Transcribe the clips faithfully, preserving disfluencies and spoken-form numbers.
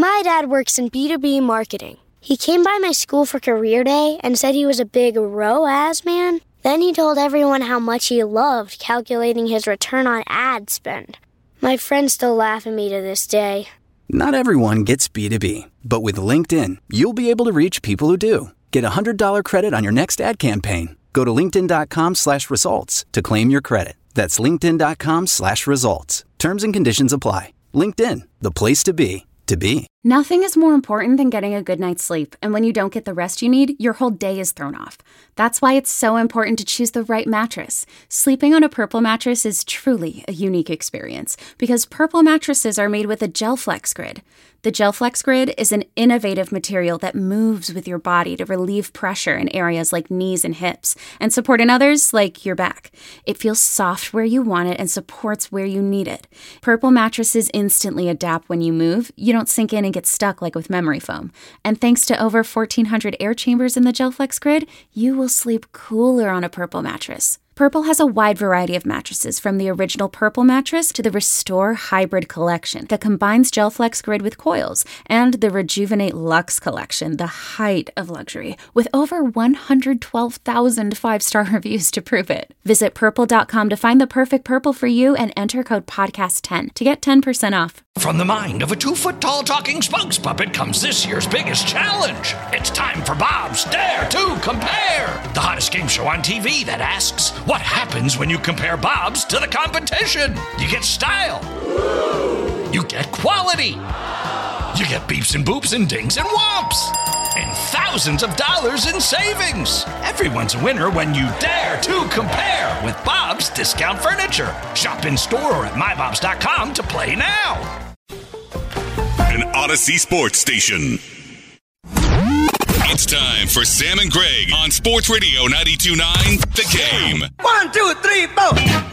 My dad works in B two B marketing. He came by my school for career day and said he was a big R O A S man. Then he told everyone how much he loved calculating his return on ad spend. My friends still laugh at me to this day. Not everyone gets B two B, but with LinkedIn, you'll be able to reach people who do. Get a one hundred dollars credit on your next ad campaign. Go to linkedin.com slash results to claim your credit. That's linkedin.com slash results. Terms and conditions apply. LinkedIn, the place to be, to be. Nothing is more important than getting a good night's sleep, and when you don't get the rest you need, your whole day is thrown off. That's why it's so important to choose the right mattress. Sleeping on a Purple mattress is truly a unique experience, because Purple mattresses are made with a GelFlex Grid. The GelFlex Grid is an innovative material that moves with your body to relieve pressure in areas like knees and hips, and support in others like your back. It feels soft where you want it and supports where you need it. Purple mattresses instantly adapt when you move. You don't sink in and get stuck like with memory foam. And thanks to over fourteen hundred air chambers in the GelFlex Grid, you will sleep cooler on a Purple mattress. Purple has a wide variety of mattresses, from the original Purple mattress to the Restore Hybrid collection that combines GelFlex Grid with coils, and the Rejuvenate Luxe collection, the height of luxury, with over one hundred twelve thousand five-star reviews to prove it. Visit purple dot com to find the perfect Purple for you and enter code podcast ten to get ten percent off. From the mind of a two-foot-tall talking spokes puppet comes this year's biggest challenge. It's time for Bob's Dare to Compare, the hottest game show on T V that asks, what happens when you compare Bob's to the competition? You get style. You get quality. You get beeps and boops and dings and whomps. And thousands of dollars in savings. Everyone's a winner when you dare to compare with Bob's Discount Furniture. Shop in store or at my bobs dot com to play now. An Odyssey Sports Station. It's time for Sam and Greg on Sports Radio ninety-two point nine The Game. One, two, three, four.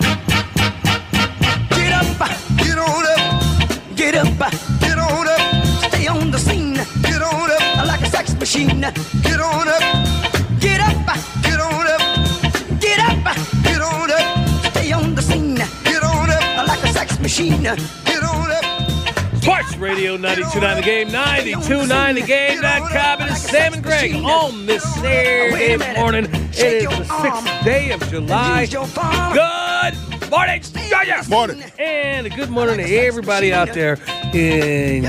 Get up, get on up. Get up, get on up. Stay on the scene. Get on up like a sex machine. Get on up. Get up, get on up. Get up, get on up. Stay on the scene. Get on up like a sex machine. Get on up. Sports Radio ninety-two point nine The Game, ninety-two point nine the game dot com. It is Sam and Greg on this Saturday morning. It is the sixth day of July. Good morning, Georgia. Morning. And a good morning to everybody out there in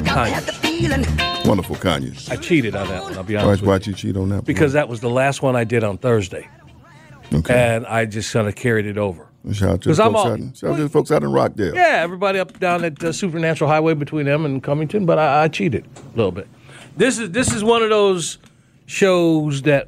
Conyers. Wonderful Conyers. I cheated on that one, I'll be honest Why, with you. why'd you cheat on that one? Because that was the last one I did on Thursday. Okay. And I just kind of carried it over. Shout out to the folks, all, out, in, shout out to the folks out in Rockdale. Yeah, everybody up down at uh, Supernatural Highway between them and Cummington, but I, I cheated a little bit. This is this is one of those shows that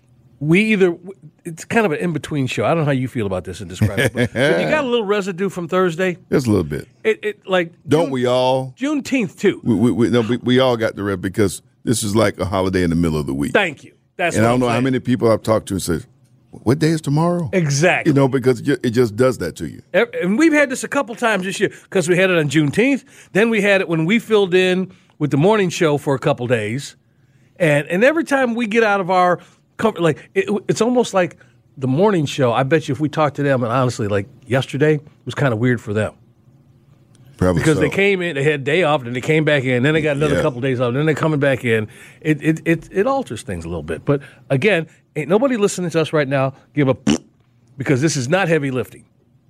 we either it's kind of an in between show. I don't know how you feel about this and describe it, but, but you got a little residue from Thursday. Just a little bit. It, it like don't June, we all? Juneteenth too. We we, we, no, we we all got the red because this is like a holiday in the middle of the week. Thank you. That's and what I don't I'm know saying. how many people I've talked to and said, what day is tomorrow? Exactly. You know, because it just does that to you. And we've had this a couple times this year because we had it on Juneteenth. Then we had it when we filled in with the morning show for a couple days. And and every time we get out of our comfort, like it, it's almost like the morning show. I bet you if we talked to them, and honestly, like yesterday was kind of weird for them. Probably because so. they came in, they had a day off, and they came back in. Then they got another yeah. couple days off. Then they're coming back in. It it it it alters things a little bit. But again, ain't nobody listening to us right now give a because this is not heavy lifting.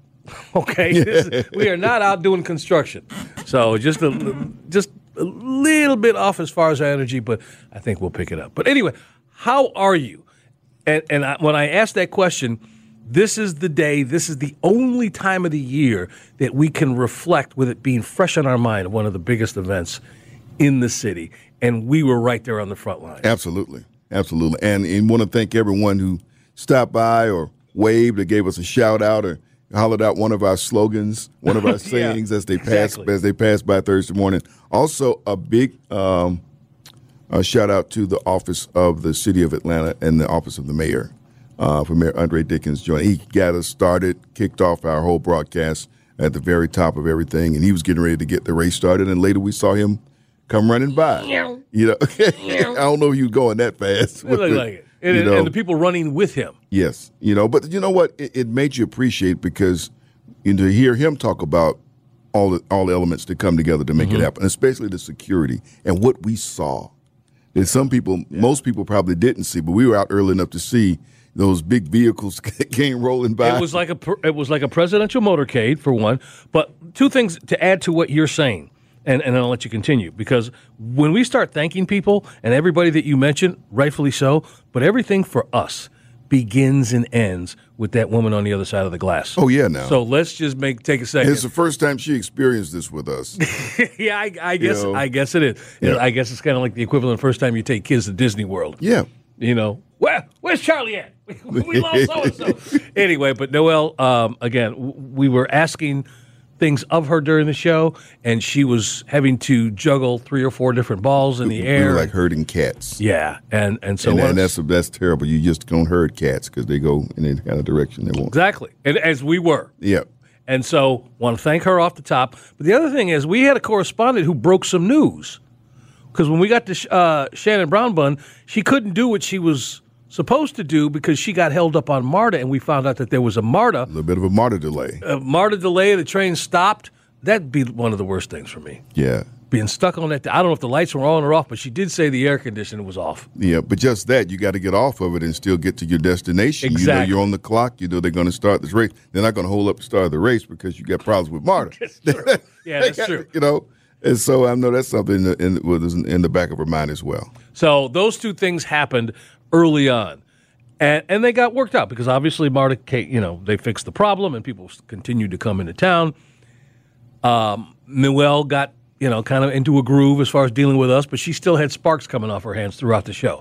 Okay, Yeah. This is, we are not out doing construction. So just a just a little bit off as far as our energy, but I think we'll pick it up. But anyway, how are you? And and I, when I asked that question. This is the day, this is the only time of the year that we can reflect with it being fresh on our mind of one of the biggest events in the city. And we were right there on the front line. Absolutely. Absolutely. And I want to thank everyone who stopped by or waved or gave us a shout out or hollered out one of our slogans, one of our sayings yeah, as they passed exactly. as they passed by Thursday morning. Also, a big um, a shout out to the office of the city of Atlanta and the office of the mayor. Uh, for Mayor Andre Dickens joining. He got us started, kicked off our whole broadcast at the very top of everything, and he was getting ready to get the race started, and later we saw him come running by. You know, I don't know if he was going that fast. It looked like it. And, and, and the people running with him. Yes. You know, but you know what? It, it made you appreciate because you know, to hear him talk about all the, all the elements to come together to make Mm-hmm. it happen, especially the security and what we saw. That some people, yeah. most people probably didn't see, but we were out early enough to see those big vehicles came rolling by. It was like a it was like a presidential motorcade for one. But two things to add to what you're saying, and, and I'll let you continue, because when we start thanking people and everybody that you mentioned, rightfully so, but everything for us begins and ends with that woman on the other side of the glass. Oh yeah, now. So let's just make take a second. It's the first time she experienced this with us. yeah, I, I guess You know? I guess it is. Yeah. I guess it's kind of like the equivalent of first time you take kids to Disney World. Yeah. You know, where where's Charlie at? We lost so and so. Anyway, but Noelle, um, again, w- we were asking things of her during the show, and she was having to juggle three or four different balls in the We air. were like herding cats. Yeah, and and so and, once- and that's that's terrible. You just don't herd cats because they go in any kind of direction they want. exactly, and as we were. Yeah. And so, want to thank her off the top. But the other thing is, we had a correspondent who broke some news. Because when we got to uh, Shannon Brownbun, she couldn't do what she was supposed to do because she got held up on MARTA, and we found out that there was a MARTA. A little bit of a MARTA delay. A MARTA delay, the train stopped. That'd be one of the worst things for me. Yeah. Being stuck on that. I don't know if the lights were on or off, but she did say the air conditioning was off. Yeah, but just that, you got to get off of it and still get to your destination. Exactly. You know you're on the clock. You know they're going to start this race. They're not going to hold up the start of the race because you got problems with MARTA. That's true. Yeah, that's got, true. You know, and so I know that's something that in, was in, in the back of her mind as well. So those two things happened early on. And and they got worked out because obviously MARTA, you know, they fixed the problem and people continued to come into town. Um, Noelle got, you know, kind of into a groove as far as dealing with us, but she still had sparks coming off her hands throughout the show.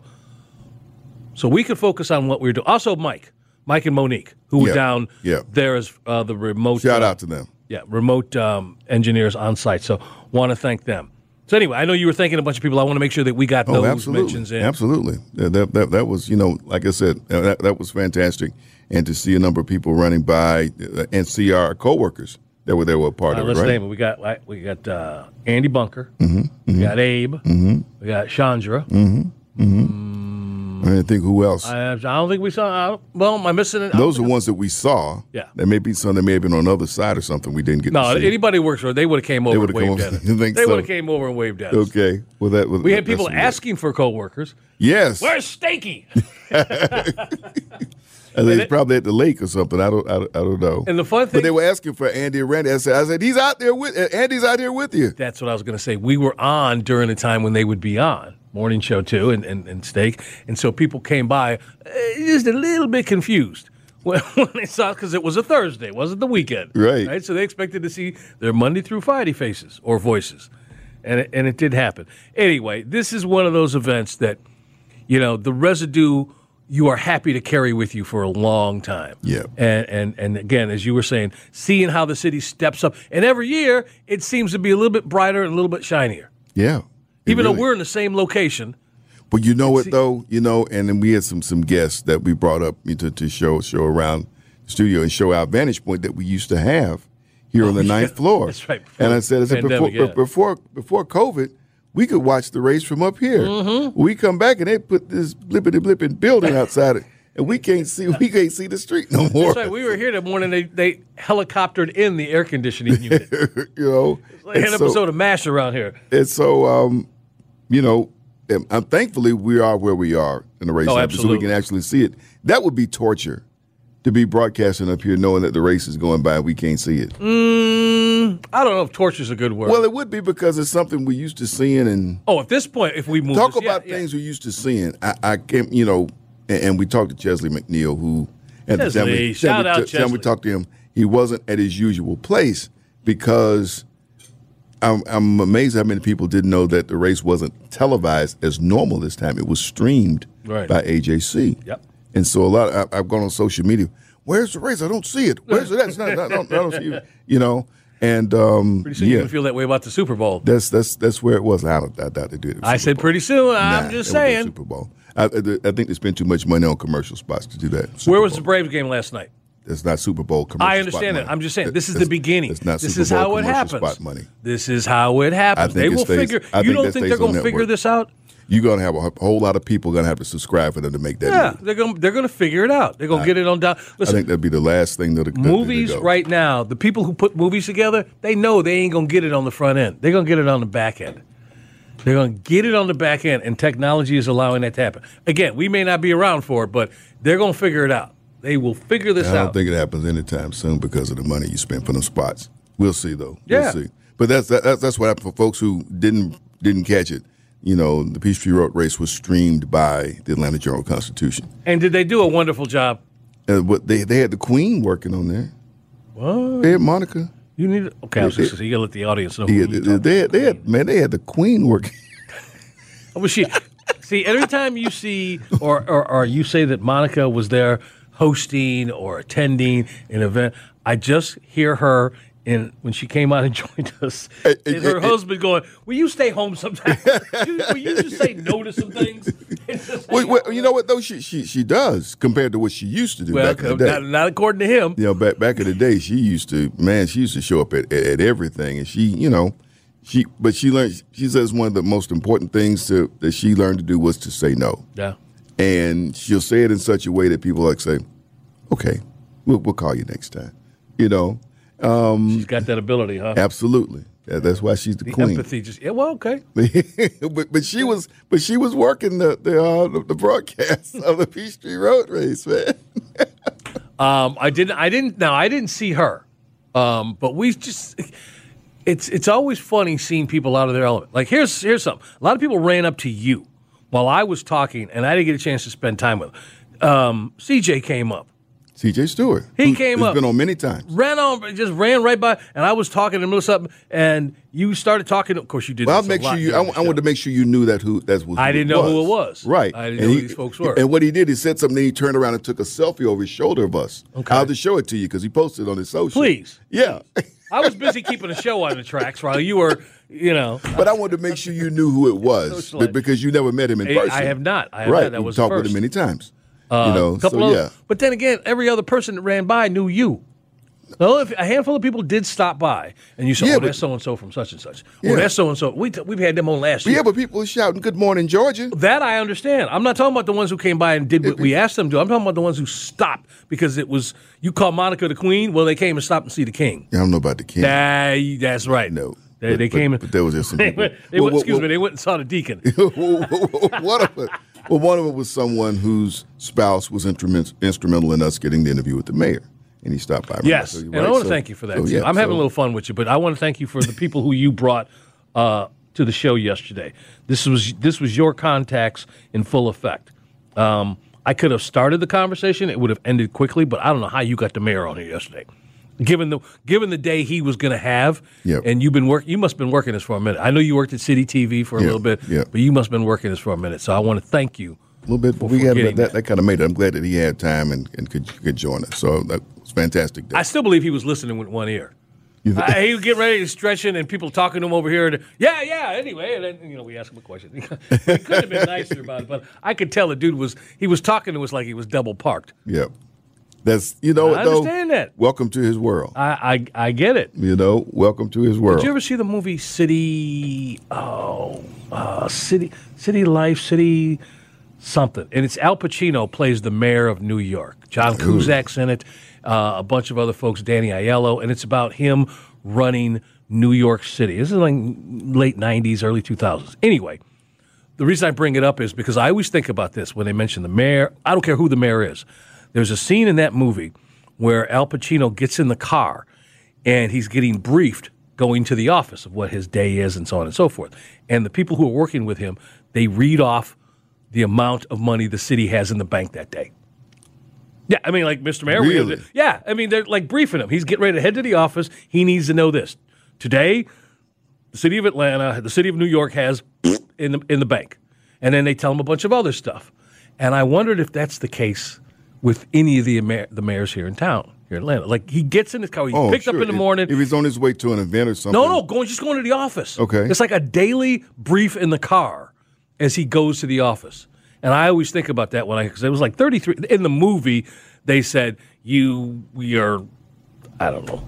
So we could focus on what we were doing. Also, Mike, Mike and Monique, who were Yeah, down yeah. there as uh, the remote. Shout uh, out to them. Yeah, remote um, engineers on site. So want to thank them. So anyway, I know you were thanking a bunch of people. I want to make sure that we got Oh, those absolutely. mentions in. Absolutely. Yeah, that, that, that was, you know, like I said, uh, that, that was fantastic. And to see a number of people running by uh, and see our coworkers that were there were a part Uh, of it, let's right? name it. We got like, we got uh, Andy Bunker. Mm-hmm, We got Abe. mm-hmm, We got Chandra. mm-hmm, mm-hmm. I didn't think who else. I, I don't think we saw. I don't- well, am I missing it? I don't Those are think I- ones that we saw. Yeah. There may be some that may have been on the other side or something we didn't get No, to see. anybody who works for it, they would have came over and would've come waved over. at us. You think they so? would have came over and waved at us. Okay. Well, that was. We had that's people weird. asking for coworkers. Yes. Where's Stakey? And he's probably at the lake or something. I don't. I don't, I don't know. And the fun thing, But they were asking for Andy and Randy. I said, I said, he's out there with uh, Andy's out here with you. that's what I was going to say. We were on during the time when they would be on. Morning show, too, and, and, and Steak. And so people came by uh, just a little bit confused when, when they saw it because it was a Thursday. It wasn't the weekend. Right. Right. So they expected to see their Monday through Friday faces or voices. And it, and it did happen. Anyway, this is one of those events that, you know, the residue you are happy to carry with you for a long time. Yeah. And, and, and again, as you were saying, seeing how the city steps up. And every year, it seems to be a little bit brighter and a little bit shinier. Yeah. It Even really- though we're in the same location. But you know what though, you know, and then we had some some guests that we brought up to, to show show around the studio and show our vantage point that we used to have here on the ninth yeah. floor. That's right. And I said, I said before, Pandemic, yeah. before before COVID, we could watch the race from up here. Mm-hmm. We come back and they put this blippity blipping building outside it, and we can't see we can't see the street no more. That's right. We were here that morning. They they helicoptered in the air conditioning unit. you know, Like an and so- episode of MASH around here. And so, um, you know, and I'm thankfully we are where we are in the race, Oh, so we absolutely. can actually see it. That would be torture to be broadcasting up here knowing that the race is going by and we can't see it. Mm, I don't know if torture's a good word. Well, it would be because it's something we used to seeing and oh, at this point, if we move talk this, yeah, about yeah. things we used to seeing. I, I came, you know, and, and we talked to Chesley McNeil, who at the time Chesley, we, shout time we, out t- time we Chesley. talked to him, he wasn't at his usual place because I'm, I'm amazed how many people didn't know that the race wasn't televised as normal this time. It was streamed Right. by A J C. Yep. And so a lot. Of, I, I've gone on social media. Where's the race? I don't see it. Where's it? at? It's not, I, don't, I don't see it. You know. And um, Pretty soon you're yeah, going to feel that way about the Super Bowl. that's that's that's where it was. I don't. I doubt they did it. I Super said Bowl. pretty soon. Nah, I'm just it wasn't saying. Super Bowl. I, I, I think they spent too much money on commercial spots to do that. Super Where was Bowl. the Braves game last night? It's not Super Bowl commercial I understand spot that. I'm just saying, money. this is It's- the beginning. It's not this Super is Bowl how it commercial happens. spot money. This is how it happens. I think They it will stays- figure. I You think don't that think stays they're going on to figure network. this out? You're going to have a whole lot of people going to have to subscribe for them to make that Yeah, movie. they're going. They're going to figure it out. They're going to get it on down. I Listen, think that'd be the last thing that movies right now. The people who put movies together, they know they ain't going to get it on the front end. They're going to get it on the back end. They're going to get it on the back end, and technology is allowing that to happen. Again, we may not be around for it, but they're going to figure it out. They will figure this I don't out. think it happens anytime soon because of the money you spend for them spots. We'll see, though. Yeah. We'll see. But that's that, that's that's what happened for folks who didn't didn't catch it. You know, the Peachtree Road Race was streamed by the Atlanta Journal-Constitution. And did they do a wonderful job? Uh, but they they had the Queen working on there. What? They had Monica. You need. Okay, I was just, you got to let the audience know. Yeah, Who they, you they, had, they had man, they had the Queen working. Was she? See, every time you see or, or or you say that Monica was there hosting or attending an event, I just hear her in when she came out and joined us, Hey, and hey, her hey, husband going, "Will you stay home sometime? Will you just say no to some things?" Well, well, you know what though, she she she does compared to what she used to do Well, back in the day. not, not according to him. You know, back back in the day, she used to man, she used to show up at, at, at everything, and she, you know, she but she learned. She says one of the most important things to that she learned to do was to say no, Yeah. and she'll say it in such a way that people like say, "Okay, we'll we'll call you next time." You know, um, She's got that ability, huh? absolutely. Yeah, that's why she's the, The queen. empathy, just yeah. Well, okay. but but she was but she was working the the, uh, the, the broadcast of the Peachtree Road Race, man. Um, I didn't. I didn't. Now I didn't see her, um, but we just. It's it's always funny seeing people out of their element. Like here's here's something. A lot of people ran up to you while I was talking, and I didn't get a chance to spend time with them. Um, C J came up. C J Stewart. He who- came who's up. been on many times. Ran on, just ran right by, and I was talking in the middle of something, and you started talking. Of course, you did. Well, I'll this a make sure lot you. I, during the I wanted show. to make sure you knew that who that was. I who didn't know who it was. Right. I didn't and know he, who these folks were. And what he did, he said something. Then he turned around and took a selfie over his shoulder of us. Okay. I'll have to show it to you because he posted it on his social. Please. Yeah. I was busy keeping a show on the tracks while you were, you know. But I wanted to make sure you knew who it was Socialite. be- because you never met him in I- person. I have not. I have right. not. That you was the talked with first. him many times. Uh, you know. couple So of, yeah. But then again, every other person that ran by knew you. Well, if a handful of people did stop by, and you said, Yeah, "Oh, but- that's so and so from such and such." Yeah. Oh, that's so and so. We t- we've had them on last year. Yeah, but people were shouting "Good morning, Georgia." That I understand. I'm not talking about the ones who came by and did what we asked them to. I'm talking about the ones who stopped because it was you call Monica the Queen. Well, they came and stopped and see the King. I don't know about the king. That, that's right. No. They, But- they but- came and but there was just some they people. went, they Well, went, well, excuse well- me. They went and saw the deacon. one of it, well, one of it was someone whose spouse was instrument, instrumental in us getting the interview with the mayor, and he stopped by. Yes, So you're and I right. want to So- thank you for that. so, too. yeah, I'm having so- a little fun with you, but I want to thank you for the people who you brought uh, to the show yesterday. This was this was your contacts in full effect. Um, I could have started the conversation; it would have ended quickly. But I don't know how you got the mayor on here yesterday. Given the given the day he was going to have, Yep. and you've been working, you must have been working this for a minute. I know you worked at City T V for a Yeah, little bit, yeah. but you must have been working this for a minute. So I want to thank you. A little bit, but for we had getting that, that kind of made it. I'm glad that he had time and, and could could join us. So that was a fantastic day. I still believe he was listening with one ear. You th- Uh, he was getting ready to stretch in, and people talking to him over here. And, yeah, yeah. Anyway, and then you know we asked him a question. he could have been nicer about it, but I could tell the dude was he was talking to us like he was double parked. yeah, that's you know I what though. understand that. Welcome to his world. I, I I get it. You know, welcome to his world. Did you ever see the movie City? Oh, uh, City City Life City something, and it's Al Pacino plays the mayor of New York. John Cusack's in it. Uh, a bunch of other folks, Danny Aiello, and it's about him running New York City. This is like late nineties, early two thousands. Anyway, the reason I bring it up is because I always think about this when they mention the mayor. I don't care who the mayor is. There's a scene in that movie where Al Pacino gets in the car and he's getting briefed going to the office of what his day is and so on and so forth. And the people who are working with him, they read off the amount of money the city has in the bank that day. Yeah, I mean, like Mister Mayor. we- Really? Yeah, I mean, they're like briefing him. He's getting ready to head to the office. He needs to know this. Today, the city of Atlanta, the city of New York has in the in the bank. And then they tell him a bunch of other stuff. And I wondered if that's the case with any of the mayor, the mayors here in town, here in Atlanta. Like, he gets in his car, he's Oh, picked sure. up in the If- morning. If he's on his way to an event or something. No, no, going just going to the office. Okay. It's like a daily brief in the car as he goes to the office. And I always think about that when I, because it was like thirty-three, in the movie, they said, you we are, I don't know,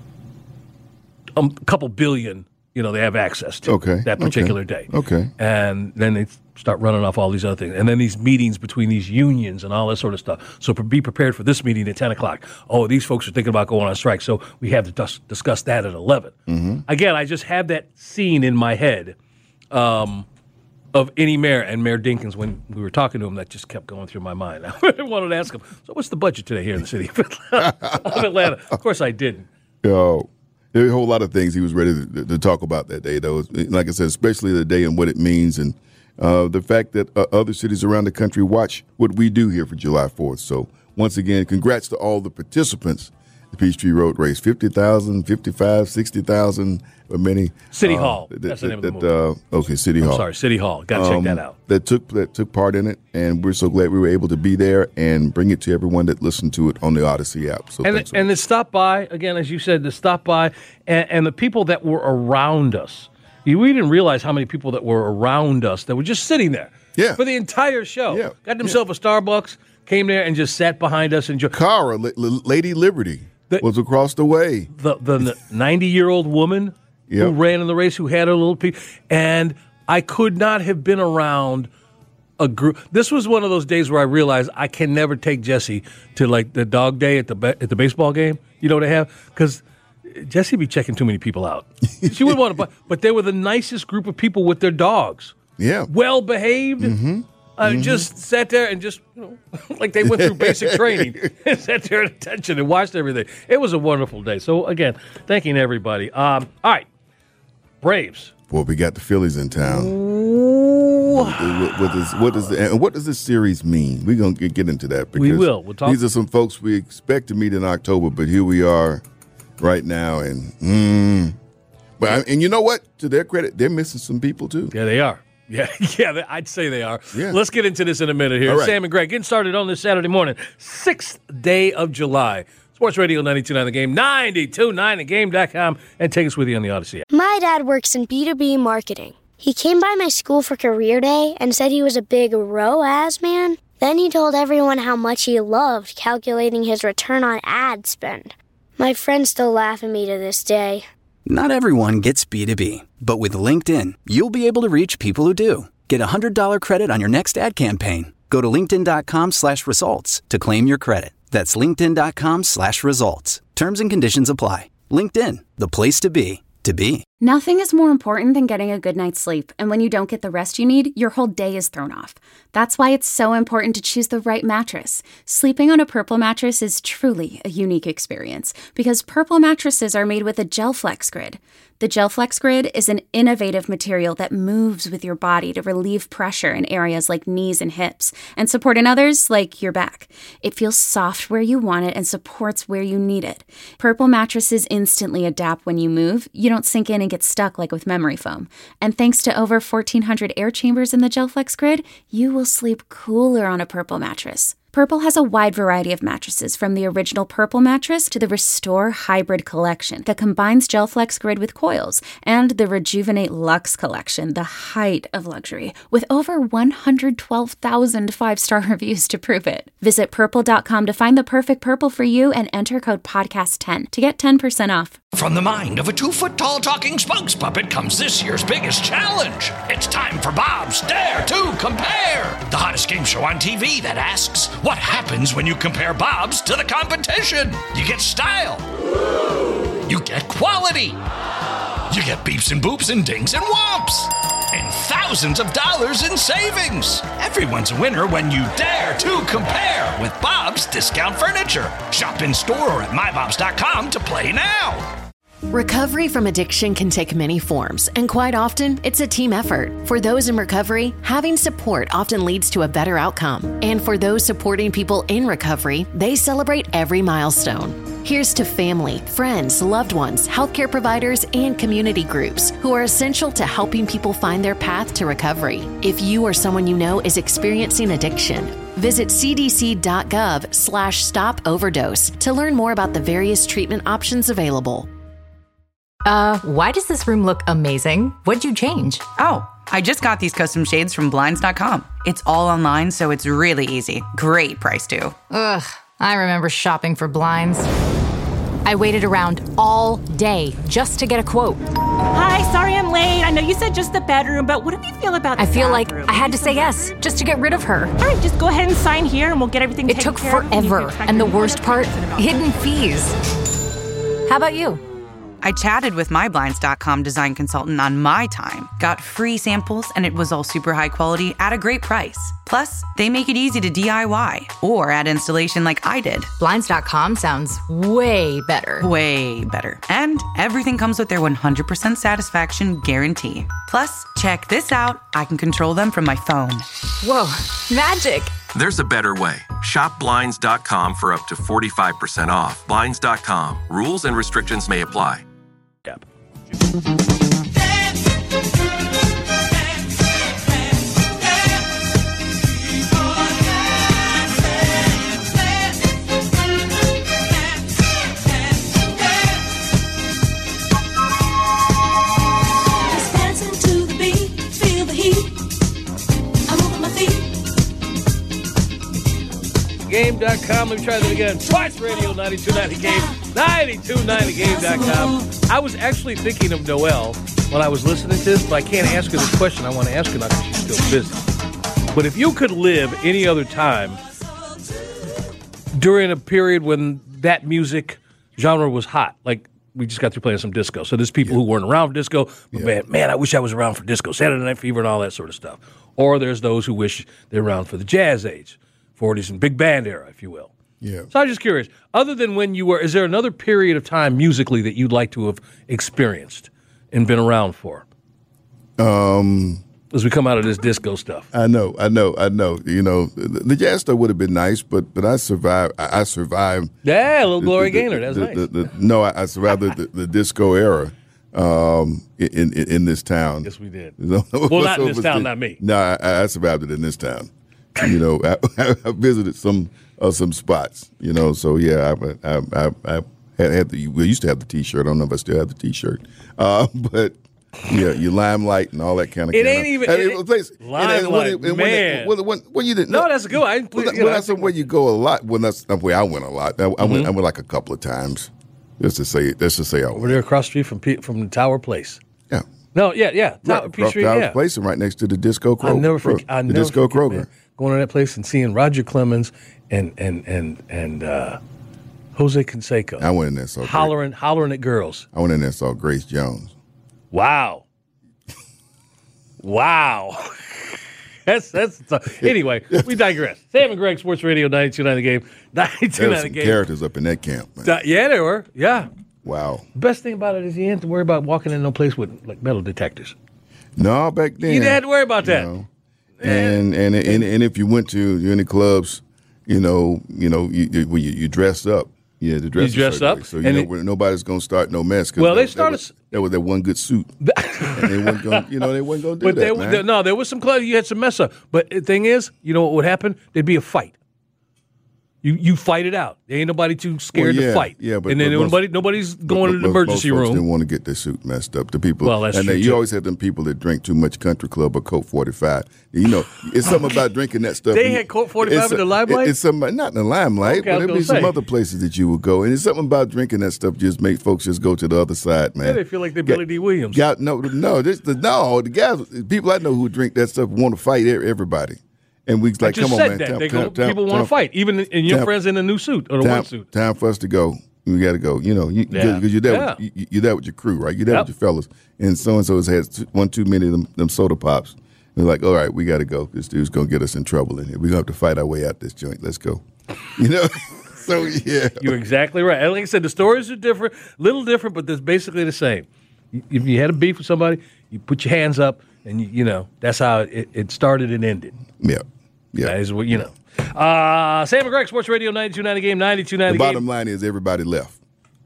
a couple billion. You know, they have access to okay. that particular okay. day. Okay. And then they start running off all these other things. And then these meetings between these unions and all that sort of stuff. So be prepared for this meeting at ten o'clock. Oh, these folks are thinking about going on strike, so we have to dis- discuss that at eleven. Mm-hmm. Again, I just have that scene in my head um, of any mayor and Mayor Dinkins when we were talking to him. That just kept going through my mind. I wanted to ask him, so what's the budget today here in the city of Atlanta? Of course I didn't. Yo. There are a whole lot of things he was ready to, to talk about that day, though. Like I said, especially the day and what it means, and uh, the fact that uh, other cities around the country watch what we do here for July fourth. So, once again, congrats to all the participants. The Peachtree Road Race, fifty thousand, fifty-five, sixty thousand, or many. City uh, Hall. That, That's the name that, of the movie. Uh, okay, City I'm Hall. sorry, City Hall. Got to um, check that out. That took that took part in it, and we're so glad we were able to be there and bring it to everyone that listened to it on the Odyssey app. So and thanks. the, and the stop by, again, as you said, the stop by, and, and the people that were around us. You, we didn't realize how many people that were around us that were just sitting there yeah. for the entire show. Yeah. Got themselves yeah. a Starbucks, came there and just sat behind us. and jo- Cara, L- L- Lady Liberty. The, was across the way. The the ninety-year-old woman yep. who ran in the race, who had her little piece. And I could not have been around a group. This was one of those days where I realized I can never take Jessie to, like, the dog day at the at the baseball game. You know what they have? Because Jessie be checking too many people out. She wouldn't want to, but, but they were the nicest group of people with their dogs. Yeah. Well-behaved. Mm-hmm. I mm-hmm. just sat there and just, you know, like they went through basic training, and sat there at attention and watched everything. It was a wonderful day. So, again, thanking everybody. Um, all right, Braves. Boy, we got the Phillies in town. What, what, is, what, is the, and what does this series mean? We're going to get into that. Because we will. We'll talk. These are some folks we expect to meet in October, but here we are right now. And, mm, but and you know what? To their credit, they're missing some people, too. Yeah, they are. Yeah, yeah, I'd say they are. Yeah. Let's get into this in a minute here. All right. Sam and Greg getting started on this Saturday morning, sixth day of July. Sports Radio ninety-two point nine The Game, ninety-two point nine the game dot com, and take us with you on the Odyssey app. My dad works in B two B marketing. He came by my school for career day and said he was a big R O A S man. Then he told everyone how much he loved calculating his return on ad spend. My friends still laugh at me to this day. Not everyone gets B two B, but with LinkedIn, you'll be able to reach people who do. Get a one hundred dollars credit on your next ad campaign. Go to linkedin.com slash results to claim your credit. That's linkedin.com slash results. Terms and conditions apply. LinkedIn, the place to be, to be. Nothing is more important than getting a good night's sleep, and when you don't get the rest you need, your whole day is thrown off. That's why it's so important to choose the right mattress. Sleeping on a Purple mattress is truly a unique experience, because Purple mattresses are made with a GelFlex Grid. The GelFlex Grid is an innovative material that moves with your body to relieve pressure in areas like knees and hips, and support in others like your back. It feels soft where you want it and supports where you need it. Purple mattresses instantly adapt when you move. You don't sink in and get stuck like with memory foam. And thanks to over fourteen hundred air chambers in the GelFlex Grid, you will sleep cooler on a Purple mattress. Purple has a wide variety of mattresses, from the original Purple mattress to the Restore Hybrid collection that combines GelFlex Grid with coils, and the Rejuvenate Luxe collection, the height of luxury, with over one hundred twelve thousand five-star reviews to prove it. Visit purple dot com to find the perfect Purple for you and enter code podcast ten to get ten percent off. From the mind of a two-foot-tall talking spokes puppet comes this year's biggest challenge. It's time for Bob's Dare to Compare, the hottest game show on T V that asks, what happens when you compare Bob's to the competition? You get style. You get quality. You get beeps and boops and dings and whomps. And thousands of dollars in savings. Everyone's a winner when you dare to compare with Bob's Discount Furniture. Shop in store or at my bobs dot com to play now. Recovery from addiction can take many forms, and quite often, it's a team effort. For those in recovery, having support often leads to a better outcome. And for those supporting people in recovery, they celebrate every milestone. Here's to family, friends, loved ones, healthcare providers, and community groups who are essential to helping people find their path to recovery. If you or someone you know is experiencing addiction, visit cdc.gov slash stop overdose to learn more about the various treatment options available. Uh, why does this room look amazing? What'd you change? Oh, I just got these custom shades from blinds dot com. It's all online, so it's really easy. Great price, too. Ugh. I remember shopping for blinds. I waited around all day just to get a quote. Hi, sorry I'm late. I know you said just the bedroom, but what do you feel about the I feel bathroom? like I had to say yes just to get rid of her. All right, just go ahead and sign here and we'll get everything It taken took care of. forever, and the worst part, hidden fees. How about you? I chatted with my Blinds dot com design consultant on my time, got free samples, and it was all super high quality at a great price. Plus, they make it easy to D I Y or add installation like I did. Blinds dot com sounds way better. Way better. And everything comes with their one hundred percent satisfaction guarantee. Plus, check this out. I can control them from my phone. Whoa, magic. There's a better way. Shop Blinds dot com for up to forty-five percent off. Blinds dot com. Rules and restrictions may apply. Yep. Game dot com. Let me try that again. Sports Radio ninety-two ninety Game. ninety-two ninety Game dot com. I was actually thinking of Noelle when I was listening to this, but I can't ask her this question. I want to ask her now because she's still busy. But if you could live any other time during a period when that music genre was hot, like we just got through playing some disco. So there's people yeah. who weren't around for disco, but yeah. man, man, I wish I was around for disco, Saturday Night Fever and all that sort of stuff. Or there's those who wish they're around for the jazz age. forties and big band era, if you will. Yeah. So I'm just curious, other than when you were, is there another period of time musically that you'd like to have experienced and been around for? Um, As we come out of this disco stuff. I know, I know, I know. You know, the, the jazz stuff would have been nice, but but I survived. I, I survived. Yeah, a little Gloria the, the, Gaynor. That's the, nice. The, the, no, I, I survived the, the, the disco era um, in, in in this town. Yes, we did. well, not in this town, not me. No, I, I survived it in this town. You know, I, I visited some uh, some spots. You know, so yeah, I I, I, I had, had the we used to have the T-shirt. I don't know if I still have the T-shirt, uh, but yeah, your Limelight and all that kind of. It kinda. ain't even and it, it, place, Limelight, and, and, and man. When, when, when you didn't, no, that's good. I well, well, that's somewhere you go a lot. Well, that's where I went a lot. I, I mm-hmm. went I went like a couple of times. Just to say, just to say, I over there across the street from P, from Tower Place. Yeah. No, yeah, yeah. Tower, right, P Street, Tower yeah. Place and right next to the Disco Kroger. I'll never forget. I'll the never Disco forget, Kroger. Man, going to that place and seeing Roger Clemens and and and and uh, Jose Canseco. I went in there saw hollering, Grace. hollering at girls. I went in there and saw Grace Jones. Wow. Wow. that's that's tough. Anyway, we digress. Sam and Greg, Sports Radio ninety-two ninety Game. ninety-two ninety There were some Game. characters up in that camp, man. Uh, yeah, there were. Yeah. Wow. Best thing about it is you didn't have to worry about walking in no place with like metal detectors. No, back then you didn't have to worry about that. You know, and, and and and if you went to any clubs, you know, you know, you you, you, you dressed up. Yeah, the dress. You dress up, way. So you know it, nobody's gonna start no mess. Well, that, they started. That was, that was that one good suit, and they weren't gonna, you know, they weren't gonna do but that. There, man. There, no, there was some clubs you had some mess up. But the thing is, you know what would happen? There'd be a fight. You you fight it out. There ain't nobody too scared well, yeah, to fight. Yeah, but and then but nobody most, nobody's but, going but, to the emergency most room. Folks didn't want to get their suit messed up. The people, well, that's and true then too. you always had them people that drink too much Country Club or Coke forty-five. You know, it's something about drinking that stuff. They had Coke forty-five in the Limelight. It's something not in the Limelight, okay, but there'd be say. some other places that you would go, and it's something about drinking that stuff just make folks just go to the other side, man. Yeah, they feel like they're Billy D. Williams. Got, no, no, this the no the guys, people I know who drink that stuff want to fight everybody. And we like, I just come said on, man. That. Time, they time, go, time, people time, want to fight, even in your time, friends in the new suit or the time, one suit. Time for us to go. We got to go. You know, you, yeah. because you're there, yeah. with, you, you're there with your crew, right? You're there yep. with your fellas. And so and so has had one too many of them, them soda pops. And they're like, all right, we got to go. This dude's gonna get us in trouble in here. We're gonna have to fight our way out this joint. Let's go. You know. So yeah, you're exactly right. And like I said, the stories are different, little different, but they're basically the same. If you had a beef with somebody, you put your hands up, and you, you know that's how it, it started and ended. Yeah. Yeah. That is what you know. Uh, Sam and Greg, Sports Radio ninety-two ninety Game, ninety-two ninety The Game. bottom line is everybody left.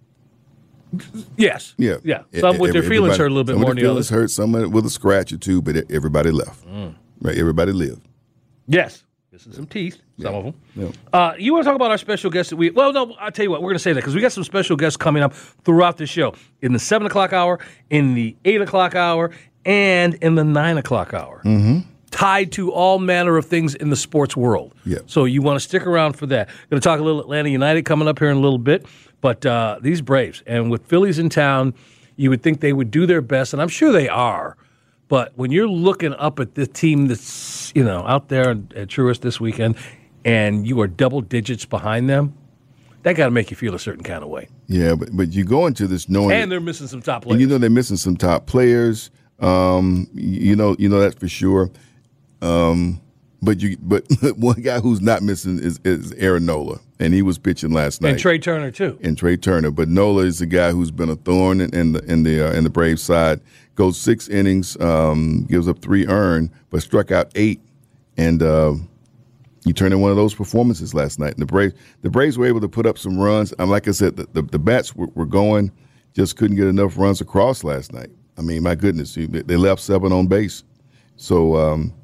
Yes. Yeah. Yeah. Some with their feelings hurt a little bit more than the others. Some hurt, some with a scratch or two, but everybody left. Mm. Right. Everybody lived. Yes. Missing some teeth, some yeah. of them. Yeah. Uh, you want to talk about our special guests that we? Well, no. I'll tell you what. We're going to say that because we got some special guests coming up throughout the show in the seven o'clock hour, in the eight o'clock hour, and in the nine o'clock hour. Mm-hmm. tied to all manner of things in the sports world. Yeah. So you want to stick around for that. Going to talk a little Atlanta United coming up here in a little bit. But uh, these Braves, and with Phillies in town, you would think they would do their best, and I'm sure they are. But when you're looking up at the team that's, you know, out there at Truist this weekend, and you are double digits behind them, that got to make you feel a certain kind of way. Yeah, but but you go into this knowing, and they're missing some top players. And you know they're missing some top players. Um, you know, you know that for sure. Um, but you, but one guy who's not missing is, is Aaron Nola, and he was pitching last night. And Trey Turner too. And Trey Turner, but Nola is the guy who's been a thorn in, in the in the uh, in the Braves side. Goes six innings, um, gives up three earned, but struck out eight, and. Uh, You turned in one of those performances last night. And the Braves, the Braves were able to put up some runs. And like I said, the, the, the bats were, were going, just couldn't get enough runs across last night. I mean, my goodness, they left seven on base. So um,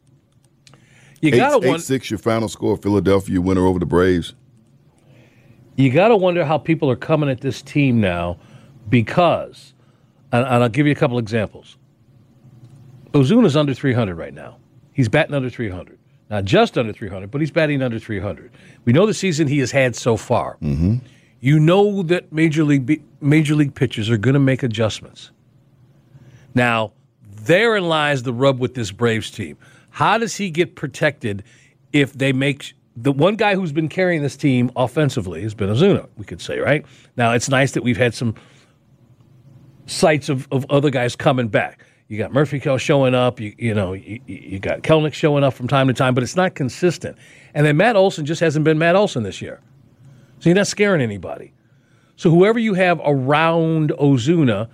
you eight, gotta eight won- six, your final score, Philadelphia winner over the Braves. You got to wonder how people are coming at this team now because, and, and I'll give you a couple examples. Ozuna's under three hundred right now. He's batting under three hundred. Not just under three hundred, but he's batting under three hundred. We know the season he has had so far. Mm-hmm. You know that major league major league pitchers are going to make adjustments. Now, therein lies the rub with this Braves team. How does he get protected if they make the one guy who's been carrying this team offensively has been Ozuna, we could say, right? Now, it's nice that we've had some sights of, of other guys coming back. You got Murphy showing up, you, you know, you, you got Kelnick showing up from time to time, but it's not consistent. And then Matt Olson just hasn't been Matt Olson this year. So you're not scaring anybody. So whoever you have around Ozuna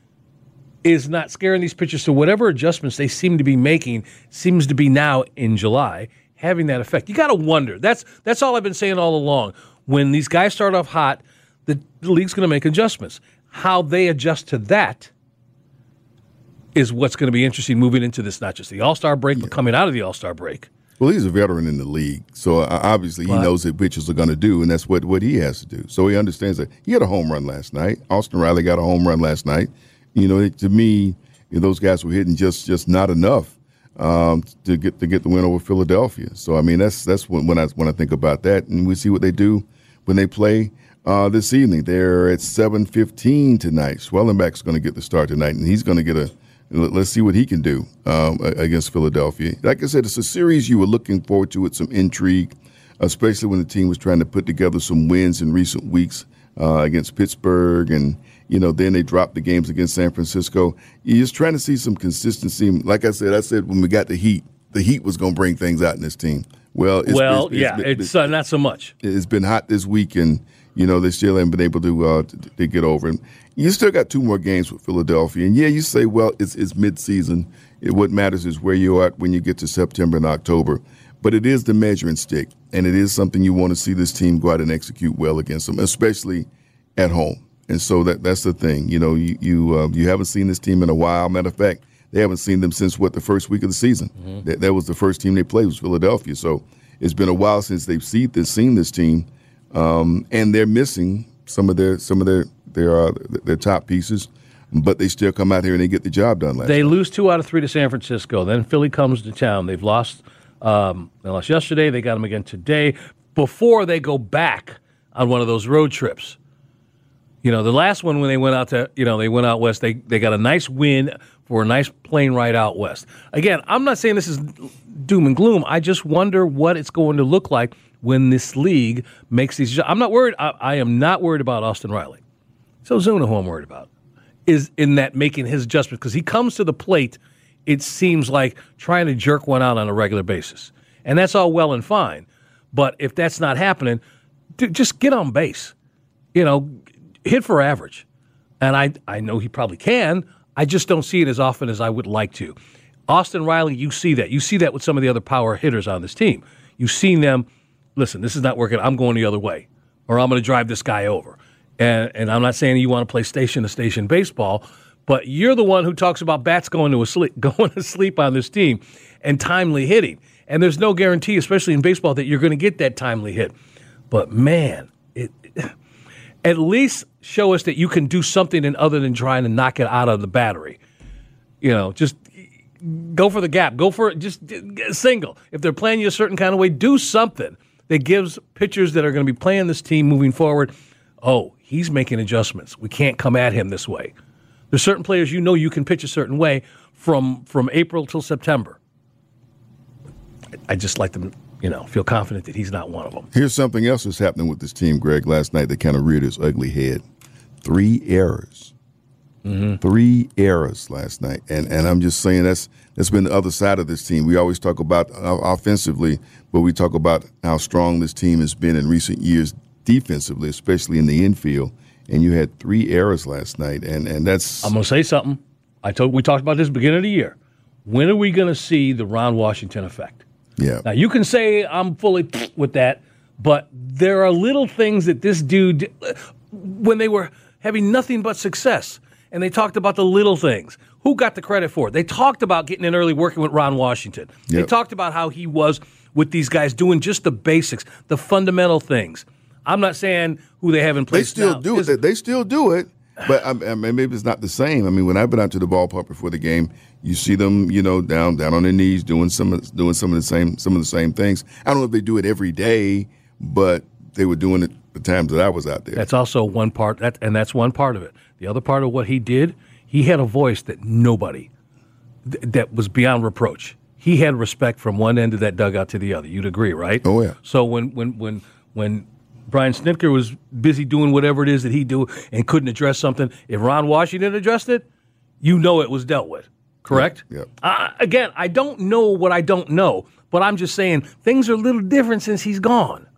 is not scaring these pitchers. So whatever adjustments they seem to be making seems to be now in July having that effect. You got to wonder. That's that's all I've been saying all along. When these guys start off hot, the, the league's going to make adjustments. How they adjust to that is what's going to be interesting moving into this, not just the All-Star break, but coming out of the All-Star break. Well, he's a veteran in the league, so uh, obviously he What? knows what pitchers are going to do, and that's what, what he has to do. So he understands that. He had a home run last night. Austin Riley got a home run last night. You know, it, to me, you know, those guys were hitting just just not enough um, to get to get the win over Philadelphia. So I mean, that's that's when, when I when I think about that, and we see what they do when they play uh, this evening. They're at seven fifteen tonight. Swellenbach's going to get the start tonight, and he's going to get a. Let's see what he can do um, against Philadelphia. Like I said, it's a series you were looking forward to with some intrigue, especially when the team was trying to put together some wins in recent weeks uh, against Pittsburgh, and you know then they dropped the games against San Francisco. You're just trying to see some consistency. Like I said, I said when we got the Heat, the Heat was going to bring things out in this team. Well, it's, well, it's, it's, yeah, it's, it's uh, not so much. It's been hot this week, and you know they still haven't been able to uh, to, to get over it. You still got two more games with Philadelphia, and yeah, you say, well, it's it's midseason. It, what matters is where you're at when you get to September and October. But it is the measuring stick, and it is something you want to see this team go out and execute well against them, especially at home. And so that that's the thing. You know, you you, uh, you haven't seen this team in a while. Matter of fact, they haven't seen them since, what, the first week of the season. Mm-hmm. That, that was the first team they played was Philadelphia. So it's been a while since they've seen this, seen this team, um, and they're missing some of their some of their their uh, their top pieces, but they still come out here and they get the job done. Last they night. lose two out of three to San Francisco. Then Philly comes to town. They've lost. Um, they lost yesterday. They got them again today. Before they go back on one of those road trips. You know, the last one when they went out to, you know, they went out west, they, they got a nice win for a nice plane ride out west. Again, I'm not saying this is doom and gloom. I just wonder what it's going to look like when this league makes these. I'm not worried. I, I am not worried about Austin Riley. So Ozuna, who I'm worried about, is in that making his adjustments because he comes to the plate, it seems like trying to jerk one out on a regular basis. And that's all well and fine. But if that's not happening, dude, just get on base. You know, hit for average. And I, I know he probably can. I just don't see it as often as I would like to. Austin Riley, you see that. You see that with some of the other power hitters on this team. You've seen them, listen, this is not working. I'm going the other way. Or I'm going to drive this guy over. And, and I'm not saying you want to play station-to-station baseball, but you're the one who talks about bats going to sleep, going to sleep on this team and timely hitting. And there's no guarantee, especially in baseball, that you're going to get that timely hit. But, man, it, it, at least show us that you can do something other than trying to knock it out of the battery. You know, just go for the gap. Go for it. Just get a single. If they're playing you a certain kind of way, do something that gives pitchers that are going to be playing this team moving forward, oh, he's making adjustments. We can't come at him this way. There's certain players you know you can pitch a certain way from from April till September. I just like to, you know, feel confident that he's not one of them. Here's something else that's happening with this team, Greg, last night that kind of reared its ugly head. Three errors. Mm-hmm. Three errors last night. And and I'm just saying that's that's been the other side of this team. We always talk about uh, offensively, but we talk about how strong this team has been in recent years defensively, especially in the infield. And you had three errors last night, and, and that's... I'm going to say something. I told We talked about this beginning of the year. When are we going to see the Ron Washington effect? Yeah. Now, you can say I'm fully with that, but there are little things that this dude, when they were having nothing but success, and they talked about the little things. Who got the credit for it? They talked about getting in early, working with Ron Washington. Yep. They talked about how he was with these guys doing just the basics, the fundamental things. I'm not saying who they have in place They still now. do it. They still do it, but I, I mean, maybe it's not the same. I mean, when I've been out to the ballpark before the game, you see them, you know, down down on their knees doing some of, doing some of the same some of the same things. I don't know if they do it every day, but they were doing it the times that I was out there. That's also one part, that, and that's one part of it. The other part of what he did, he had a voice that nobody, th- that was beyond reproach. He had respect from one end of that dugout to the other. You'd agree, right? Oh yeah. So when when when when Brian Snitker was busy doing whatever it is that he do and couldn't address something, if Ron Washington addressed it, you know it was dealt with. Correct? Yeah. Uh, again, I don't know what I don't know, but I'm just saying things are a little different since he's gone.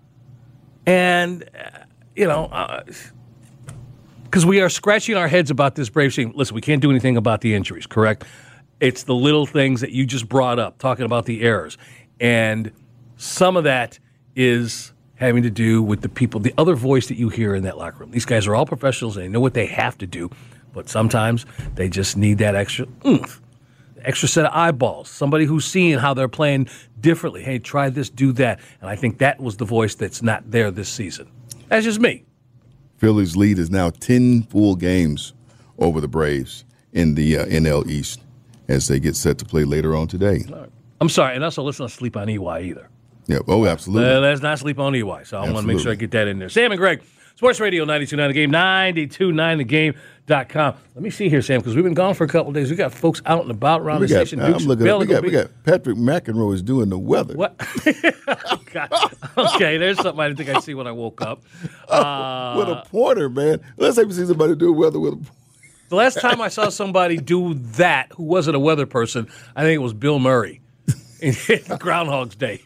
And, uh, you know, because uh, we are scratching our heads about this Braves team. Listen, we can't do anything about the injuries, correct? It's the little things that you just brought up, talking about the errors. And some of that is having to do with the people, the other voice that you hear in that locker room. These guys are all professionals, and they know what they have to do, but sometimes they just need that extra oomph, extra set of eyeballs, somebody who's seeing how they're playing differently. Hey, try this, do that. And I think that was the voice that's not there this season. That's just me. Phillies' lead is now ten full games over the Braves in the uh, N L East as they get set to play later on today. Right. I'm sorry, and also let's not sleep on E Y either. Yeah, oh, absolutely. Uh, let's not sleep on E Y, so I want to make sure I get that in there. Sam and Greg, Sports Radio ninety-two point nine The Game, ninety-two point nine the game dot com. Let me see here, Sam, because we've been gone for a couple of days. We got folks out and about around we the got, station. I'm Dukes looking at, we, got, be- we got Patrick McEnroe is doing the weather. What? Oh, God. Okay, there's something I didn't think I'd see when I woke up. Uh, with a pointer, man. Let's say we see somebody do weather with a pointer. The last time I saw somebody do that who wasn't a weather person, I think it was Bill Murray in Groundhog's Day.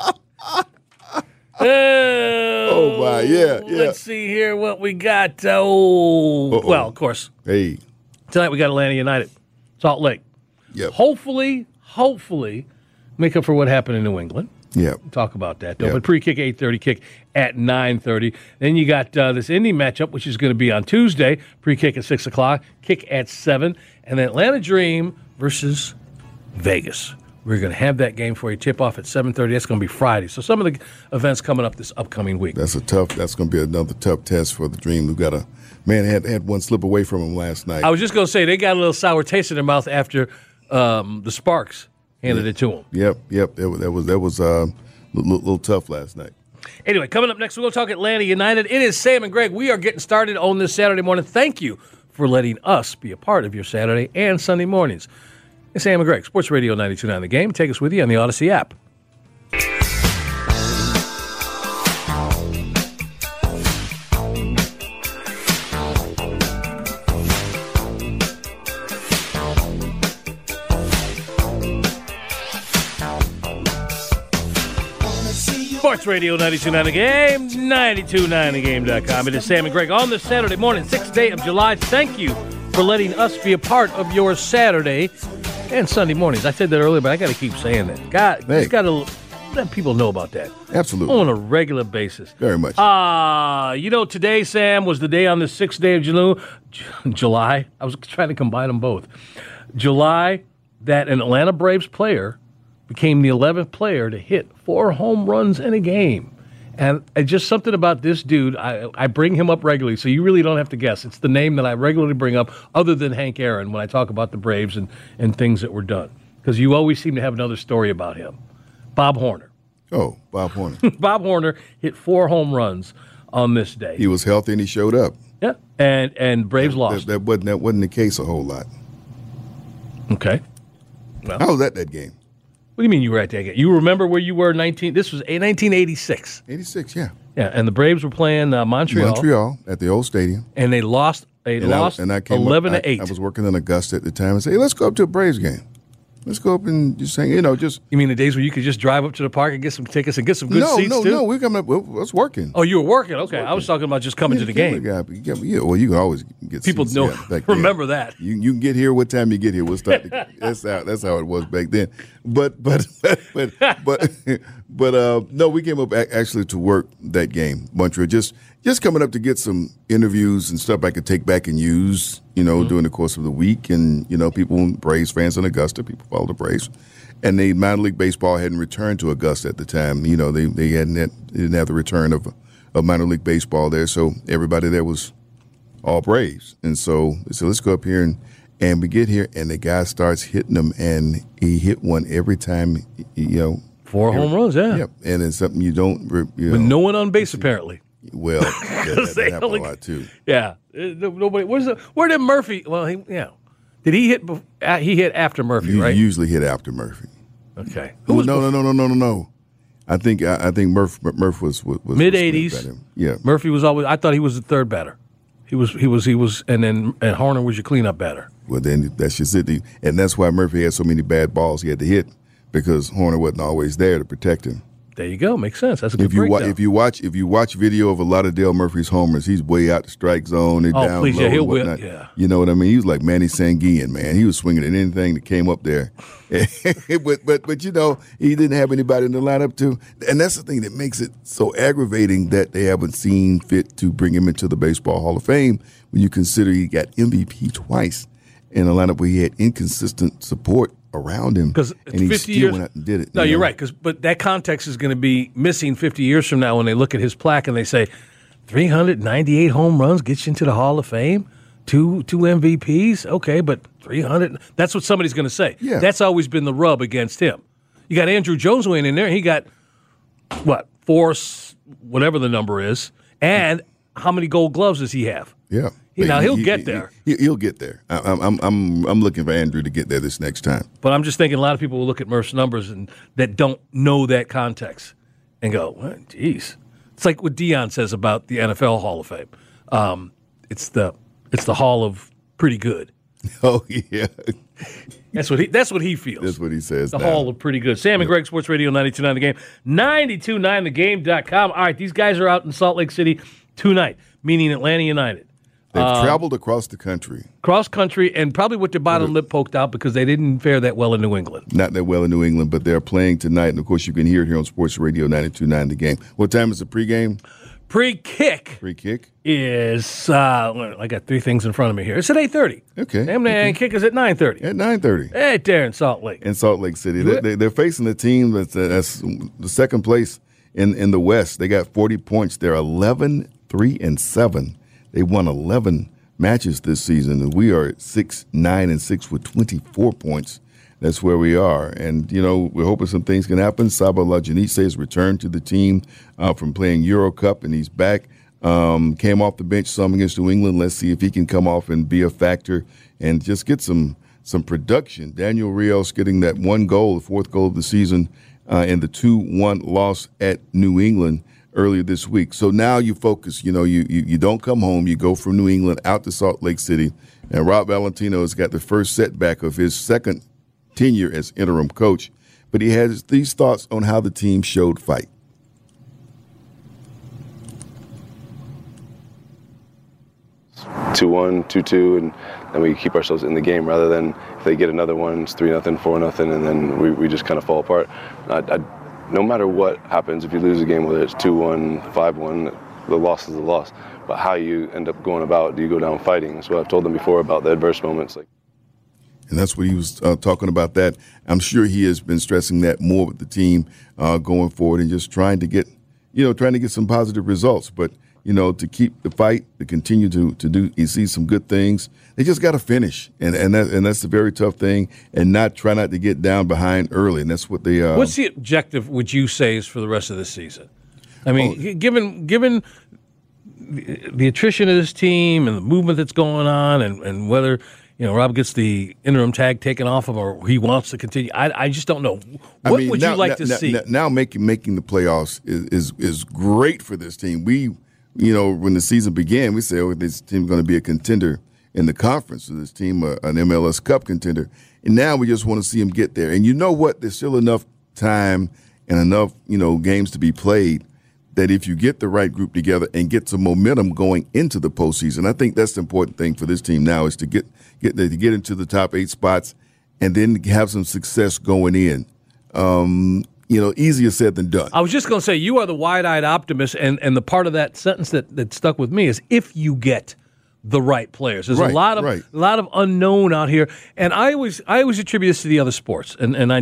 Oh, oh, my, yeah, yeah. Let's see here what we got. Oh, Uh-oh. well, of course. Hey. Tonight we got Atlanta United, Salt Lake. Yep. Hopefully, hopefully, make up for what happened in New England. Yeah. Talk about that, though. Yep. But pre-kick, eight thirty, kick at nine thirty. Then you got uh, this Indy matchup, which is going to be on Tuesday. Pre-kick at six o'clock, kick at seven. And then Atlanta Dream versus Vegas. We're going to have that game for you. Tip off at seven thirty. That's going to be Friday. So some of the events coming up this upcoming week. That's a tough. That's going to be another tough test for the Dream. We've got a man had had one slip away from him last night. I was just going to say they got a little sour taste in their mouth after um, the Sparks handed yeah. it to them. Yep, yep. That was that was that was uh, a little, little tough last night. Anyway, coming up next, we're going to talk Atlanta United. It is Sam and Greg. We are getting started on this Saturday morning. Thank you for letting us be a part of your Saturday and Sunday mornings. It's Sam and Greg, Sports Radio ninety-two point nine The Game. Take us with you on the Odyssey app. Sports Radio ninety-two point nine The Game, ninety-two point nine the game dot com. It is Sam and Greg on this Saturday morning, sixth day of July. Thank you for letting us be a part of your Saturday and Sunday mornings. I said that earlier, but I got to keep saying that. God, hey. just got to let people know about that. Absolutely. On a regular basis. Very much. Uh, you know, today, Sam, was the day on the sixth day of July. July. I was trying to combine them both. July, that an Atlanta Braves player became the eleventh player to hit four home runs in a game. And uh, just something about this dude, I, I bring him up regularly, so you really don't have to guess. It's the name that I regularly bring up, other than Hank Aaron, when I talk about the Braves and, and things that were done. Because you always seem to have another story about him. Bob Horner. Oh, Bob Horner. Bob Horner hit four home runs on this day. He was healthy and he showed up. Yeah, and and Braves that, lost. That, that, wasn't, that wasn't the case a whole lot. Okay. Well, I was at that game. What do you mean you were at that game? You remember where you were in nineteen? This was nineteen eighty-six. eighty-six, yeah. Yeah, and the Braves were playing uh, Montreal. Montreal at the old stadium. And they lost. They and lost I, and I came eleven up, to eight. I, I was working in Augusta at the time and said, hey, let's go up to a Braves game. Let's go up and just hang, you know, just. You mean the days where you could just drive up to the park and get some tickets and get some good no, seats no, too? No, no, we coming up. I was working. Oh, you were working. Okay, working. I was talking about just coming yeah, to the game. Yeah, yeah, yeah, well, you can always get people seats, know. Yeah, back remember that. You you can get here what time you get here. We'll start. The, that's how that's how it was back then. But but but but but uh, no, we came up actually to work that game, Montreal. Just just coming up to get some interviews and stuff I could take back and use, you know, mm-hmm. during the course of the week. And you know, people, Braves fans in Augusta, people follow the Braves. And the minor league baseball hadn't returned to Augusta at the time. You know, they they hadn't they didn't have the return of of minor league baseball there, so everybody there was all Braves. And so they said, let's go up here and and we get here, and the guy starts hitting them, and he hit one every time. You know, four every, home runs, yeah. Yep, and it's something you don't. You know, with no one on base apparently. Well, that, that, that happened a lot too. Yeah, nobody. Where's the where did Murphy? Well, he yeah. Did he hit? Uh, he hit after Murphy, you right? Usually hit after Murphy. Okay. Who was no, no, no, no, no, no, no. I think I, I think Murph Murph was was, was mid eighties. Yeah, Murphy was always. I thought he was the third batter. He was. He was. He was. And then and Horner was your cleanup batter. Well, then that's just it. And that's why Murphy had so many bad balls he had to hit, because Horner wasn't always there to protect him. There you go. Makes sense. That's a good if you breakdown. wa- if you watch if you watch video of a lot of Dale Murphy's homers, he's way out the strike zone. They oh, down please, low yeah, he'll and whip, whatnot. yeah. You know what I mean? He was like Manny Sanguillen, man. He was swinging at anything that came up there. but but but you know, he didn't have anybody in the lineup to, and that's the thing that makes it so aggravating that they haven't seen fit to bring him into the Baseball Hall of Fame. When you consider he got M V P twice in a lineup where he had inconsistent support around him, because and he fifty still years, went out and did it. No, you you're know? right. Because but that context is going to be missing fifty years from now when they look at his plaque and they say, three hundred ninety-eight home runs gets you into the Hall of Fame, two two M V Ps. Okay, but three hundred. That's what somebody's going to say. Yeah. That's always been the rub against him. You got Andrew Jones weighing in there. He got what four, whatever the number is, and how many Gold Gloves does he have? Yeah. You know, he'll he, get he, there. He, he'll get there. I, I'm, I'm, I'm looking for Andrew to get there this next time. But I'm just thinking a lot of people will look at Murph's numbers and that don't know that context and go, what? Geez. It's like what Dion says about the N F L Hall of Fame. Um, it's the it's the Hall of Pretty Good. Oh yeah, that's what he that's what he feels. That's what he says. The now. Hall of Pretty Good. Sam and Greg, Sports Radio ninety-two point nine The Game, ninety-two point nine the game dot com. All right, these guys are out in Salt Lake City tonight, meaning Atlanta United. They've um, traveled across the country. Cross country, and probably with their bottom lip poked out because they didn't fare that well in New England. Not that well in New England, but they're playing tonight. And, of course, you can hear it here on Sports Radio ninety-two point nine The Game. What time is the pregame? Pre-kick. Pre-kick? Is, uh, I got three things in front of me here. It's at eight thirty. Okay. Damn, okay. And kick is at nine thirty. At nine thirty. Right there in Salt Lake. In Salt Lake City. They, they, they're facing a team that's, uh, that's the second place in, in the West. They got forty points. They're eleven, three, and seven. They won eleven matches this season, and we are at six, nine, and six with twenty-four points. That's where we are. And, you know, we're hoping some things can happen. Saba Lajanise has returned to the team uh, from playing Euro Cup, and he's back. Um, came off the bench some against New England. Let's see if he can come off and be a factor and just get some some production. Daniel Rios getting that one goal, the fourth goal of the season, uh, in the two one loss at New England earlier this week. So now you focus, you know, you, you you don't come home. You go from New England out to Salt Lake City. And Rob Valentino has got the first setback of his second tenure as interim coach. But he has these thoughts on how the team showed fight. two one, two two, and then we keep ourselves in the game rather than if they get another one, it's three nothing, four nothing, and then we, we just kind of fall apart. I, I, no matter what happens, if you lose a game, whether it's two one, five one, the loss is the loss. But how you end up going about, do you go down fighting? That's what I've told them before about the adverse moments. Like, And that's what he was uh, talking about that. I'm sure he has been stressing that more with the team uh, going forward and just trying to get you know, trying to get some positive results. But, you know, to keep the fight, to continue to, to do, you see some good things. They just got to finish, and and that, and that's a very tough thing, and not try not to get down behind early, and that's what they. Uh, What's the objective? Would you say is for the rest of the season? I mean, oh, given given the, the attrition of this team and the movement that's going on, and, and whether you know Rob gets the interim tag taken off him or he wants to continue, I, I just don't know. What I mean, would now, you like now, to now, see? Now making making the playoffs is, is is great for this team. We, you know, when the season began, we said, "Oh, this team's going to be a contender in the conference." So this team, uh, an M L S Cup contender, and now we just want to see them get there. And you know what? There's still enough time and enough, you know, games to be played that if you get the right group together and get some momentum going into the postseason, I think that's the important thing for this team now is to get get to get into the top eight spots and then have some success going in. Um, you know, easier said than done. I was just going to say, you are the wide-eyed optimist, and, and the part of that sentence that, that stuck with me is if you get the right players. There's right, a lot of right. a lot of unknown out here, and I always I always attribute this to the other sports, and and I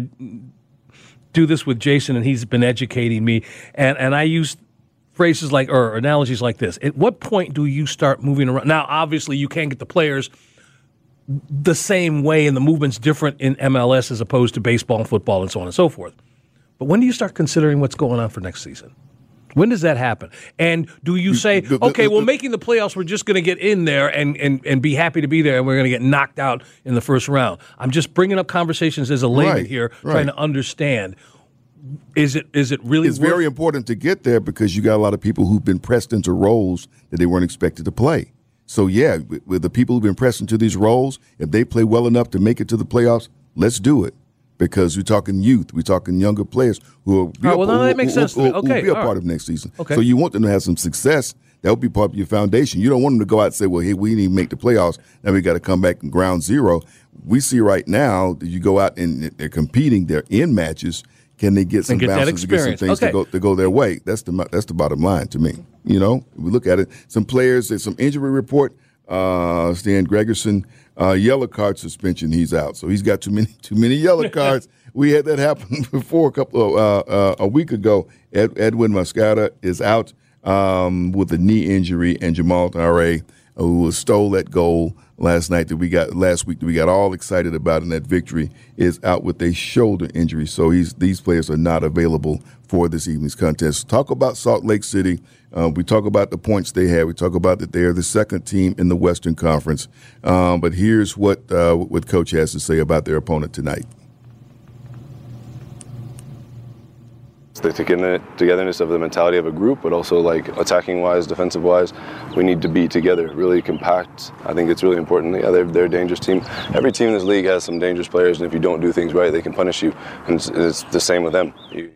do this with Jason, and he's been educating me, and and I use phrases like or analogies like this. At what point do you start moving around? Now, obviously, you can't get the players the same way, and the movement's different in M L S as opposed to baseball and football and so on and so forth. But when do you start considering what's going on for next season? When does that happen? And do you say, okay, well, making the playoffs, we're just going to get in there and, and, and be happy to be there, and we're going to get knocked out in the first round? I'm just bringing up conversations as a layman right, here, right. trying to understand. Is it is it really It's worth- very important to get there because you got a lot of people who've been pressed into roles that they weren't expected to play. So, yeah, with, with the people who've been pressed into these roles, if they play well enough to make it to the playoffs, let's do it. Because we're talking youth, we're talking younger players who will be, right, a, well, who, that makes who, sense who, to me. who Okay, will be a all part right. of next season. Okay. So you want them to have some success. That would be part of your foundation. You don't want them to go out and say, well, hey, we need to make the playoffs. Now we got to come back and ground zero. We see right now that you go out and they're competing, they're in matches. Can they get some get that bounces to get some experience. things Okay. to go to go their way? That's the that's the bottom line to me. You know, we look at it. Some players, there's some injury report. Uh, Stan Gregerson, uh, yellow card suspension. He's out, so he's got too many too many yellow cards. We had that happen before a couple of uh, uh, a week ago. Ed, Edwin Moscata is out um, with a knee injury, and Jamal Tare, who stole that goal last night that we got last week that we got all excited about in that victory, is out with a shoulder injury. So he's these players are not available for this evening's contest. Talk about Salt Lake City. Uh, we talk about the points they had. We talk about that they're the second team in the Western Conference. Um, but here's what uh, what Coach has to say about their opponent tonight. The togetherness of the mentality of a group, but also like attacking wise, defensive wise, we need to be together, really compact. I think it's really important. Yeah, they're, they're a dangerous team. Every team in this league has some dangerous players, and if you don't do things right, they can punish you. And it's, it's the same with them. You,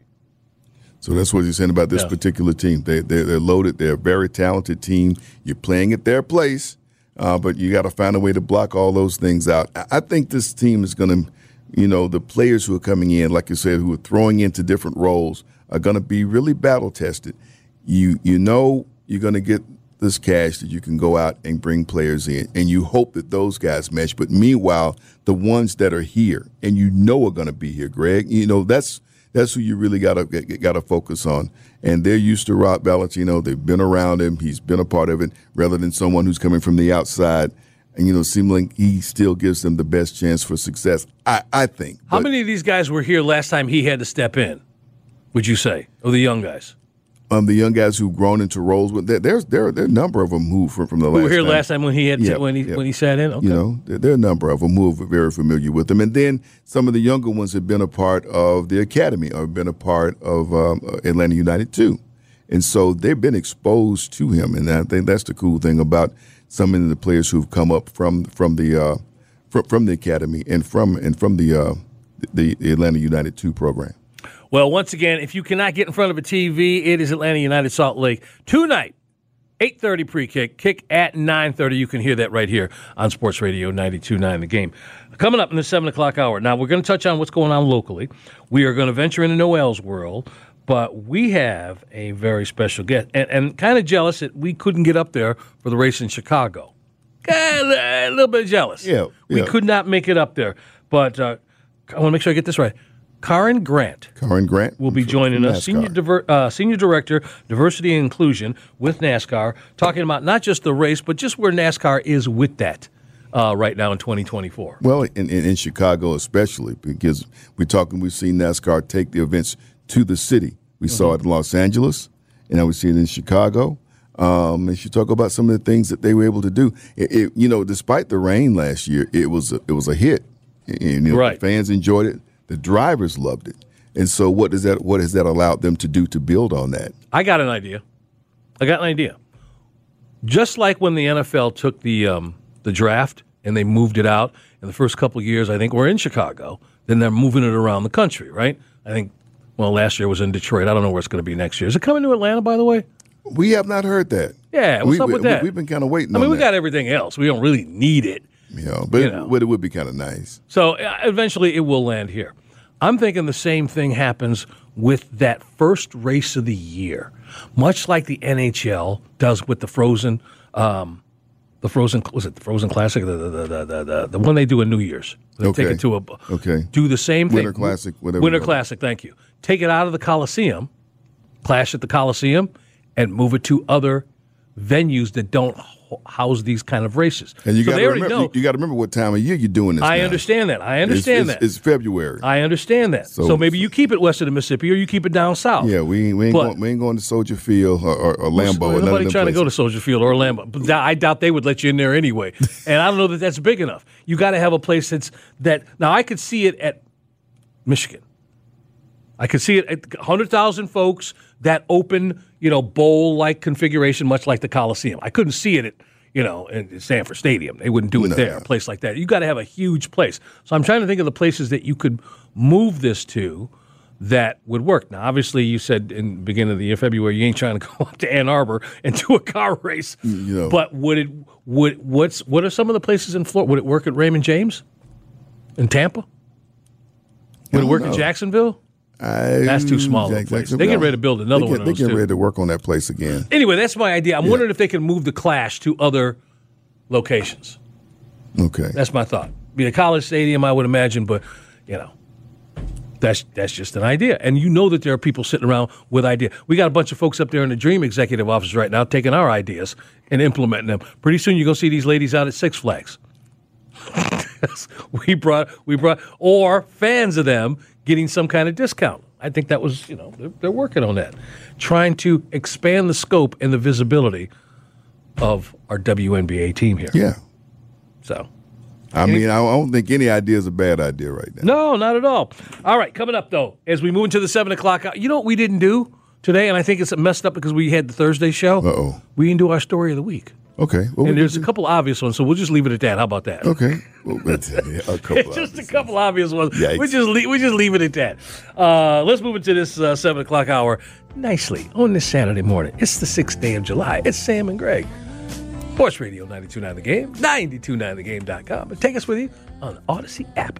So that's what he's saying about this Yeah. particular team. They, they're, they're loaded. They're a very talented team. You're playing at their place, uh, but you got to find a way to block all those things out. I, I think this team is going to, you know, the players who are coming in, like you said, who are throwing into different roles, are going to be really battle tested. You you know you're going to get this cash that you can go out and bring players in, and you hope that those guys mesh. But meanwhile, the ones that are here and you know are going to be here, Greg, you know that's that's who you really got to got to focus on. And they're used to Rob Valentino. They've been around him. He's been a part of it, rather than someone who's coming from the outside. And, you know, seems like he still gives them the best chance for success, I, I think. How But many of these guys were here last time he had to step in, would you say, or the young guys? Um, the young guys who've grown into roles, with there, there's there, there are a number of them who from, from the Who last were here time. last time when he had Yeah, when he yeah. when he sat in? Okay. You know, there, there are a number of them who are very familiar with them. And then some of the younger ones have been a part of the academy or been a part of um, Atlanta United too. And so they've been exposed to him. And I think that's the cool thing about some of the players who've come up from from the uh, from, from the academy and from and from the uh, the, the Atlanta United two program. Well, once again, if you cannot get in front of a T V, it is Atlanta United Salt Lake tonight, eight thirty pre-kick, kick at nine thirty. You can hear that right here on Sports Radio ninety-two point nine The Game. Coming up in the seven o'clock hour. Now, we're going to touch on what's going on locally. We are going to venture into Noel's world, but we have a very special guest. And, and kind of jealous that we couldn't get up there for the race in Chicago. A little bit jealous. Yeah, We yeah. could not make it up there. But uh, I want to make sure I get this right. Karen Grant. Karen Grant will be joining us, senior diver, uh, senior director, diversity and inclusion with NASCAR, talking about not just the race, but just where NASCAR is with that uh, right now in twenty twenty-four. Well, in, in, in Chicago especially, because we're talking, we've seen NASCAR take the events to the city. We mm-hmm. saw it in Los Angeles, and now we see it in Chicago. Um, and you talk about some of the things that they were able to do. It, it, you know, despite the rain last year, it was a, it was a hit. And, you know, right. The fans enjoyed it. The drivers loved it. And so what does that what has that allowed them to do to build on that? I got an idea. I got an idea. Just like when the N F L took the um, the draft and they moved it out in the first couple of years, I think we're in Chicago. Then they're moving it around the country, right? I think, well, last year was in Detroit. I don't know where it's going to be next year. Is it coming to Atlanta, by the way? We have not heard that. Yeah, what's we, up with we, that? We've been kind of waiting I mean, on we that. got everything else. We don't really need it. You know, but, you it, know. but it would be kind of nice. So uh, eventually it will land here. I'm thinking the same thing happens with that first race of the year, much like the N H L does with the Frozen, um, the Frozen, was it the Frozen Classic, the the the the, the, the one they do in New Year's. They okay. take it to a okay. Do the same thing. Winter Classic, whatever. Winter Classic. Thank you. Take it out of the Coliseum, clash at the Coliseum, and move it to other venues that don't house these kind of races. And you so got they to already remember, know. you, you got to remember what time of year you're doing this. I now. understand that. I understand it's, that. It's, it's February. I understand that. So, so maybe you keep it west of the Mississippi, or you keep it down south. Yeah, we ain't, we ain't, but, going, we ain't going to Soldier Field or, or, or Lambeau. Well, or nobody trying trying to go to Soldier Field or Lambeau. I doubt they would let you in there anyway. And I don't know that that's big enough. You got to have a place that's that. Now I could see it at Michigan. I could see it at one hundred thousand folks, that open, you know, bowl-like configuration, much like the Coliseum. I couldn't see it at, you know, in Sanford Stadium. They wouldn't do it no. there, a place like that. You got to have a huge place. So I'm trying to think of the places that you could move this to that would work. Now, obviously, you said in the beginning of the year, February, you ain't trying to go up to Ann Arbor and do a car race. You know. But would it? Would what's what are some of the places in Florida? Would it work at Raymond James in Tampa? Would it work know. in Jacksonville? I, That's too small of a place. They get ready to build another they get, one of those, They get too. ready to work on that place again. Anyway, that's my idea. I'm Yeah. wondering if they can move the Clash to other locations. Okay. That's my thought. Be a college stadium, I would imagine, but, you know, that's that's just an idea. And you know that there are people sitting around with ideas. We got a bunch of folks up there in the Dream Executive Office right now taking our ideas and implementing them. Pretty soon you're going to see these ladies out at Six Flags. we brought, we brought, or fans of them getting some kind of discount. I think that was, you know, they're, they're working on that. Trying to expand the scope and the visibility of our W N B A team here. Yeah. So. I any, mean, I don't think any idea is a bad idea right now. No, not at all. All right, coming up, though, as we move into the seven o'clock hour, you know what we didn't do today, and I think it's messed up because we had the Thursday show? Uh-oh. We didn't do our story of the week. Okay. Well, and there's a couple obvious ones, so we'll just leave it at that. How about that? Okay. Well, yeah, a couple just a couple obvious ones. Yikes. We just leave, we just leave it at that. Uh, let's move into this uh, seven o'clock hour nicely on this Saturday morning. It's the sixth day of July. It's Sam and Greg. Sports Radio ninety-two point nine The Game, ninety-two point nine the game dot com. And take us with you on the Odyssey app.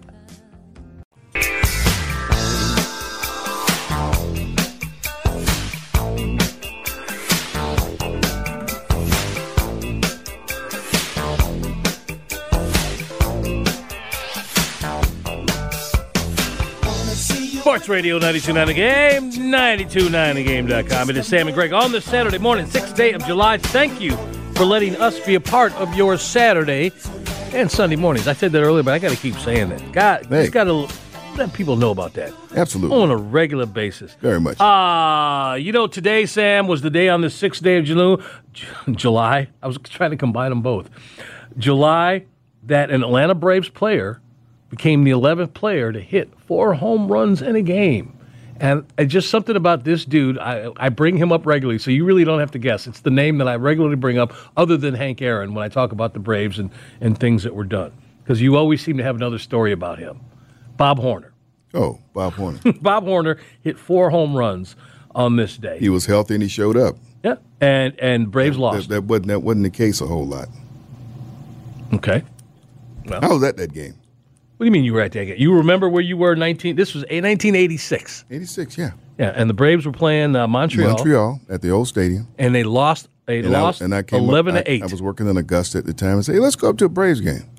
Sports Radio ninety-two point nine The Game, ninety-two point nine the game dot com. It is Sam and Greg on this Saturday morning, sixth day of July. Thank you for letting us be a part of your Saturday and Sunday mornings. I said that earlier, but I got to keep saying that. God, hey. Just got to let people know about that. Absolutely. On a regular basis. Very much. Uh, you know, today, Sam, was the day on the sixth day of July. July. I was trying to combine them both. July, that an Atlanta Braves player became the eleventh player to hit four home runs in a game. And it's just something about this dude, I, I bring him up regularly, so you really don't have to guess. It's the name that I regularly bring up, other than Hank Aaron, when I talk about the Braves and, and things that were done. Because you always seem to have another story about him. Bob Horner. Oh, Bob Horner. Bob Horner hit four home runs on this day. He was healthy and he showed up. Yeah, and and Braves that, lost. That, that, wasn't, that wasn't the case a whole lot. Okay. Well, I was at that game. What do you mean you were at that game? You remember where you were in nineteen? This was nineteen eighty-six. eighty-six, yeah. Yeah, and the Braves were playing uh, Montreal. Montreal at the old stadium. And they lost. They and lost I, and I came eleven up, to eight. I, I was working in Augusta at the time and said, hey, let's go up to a Braves game.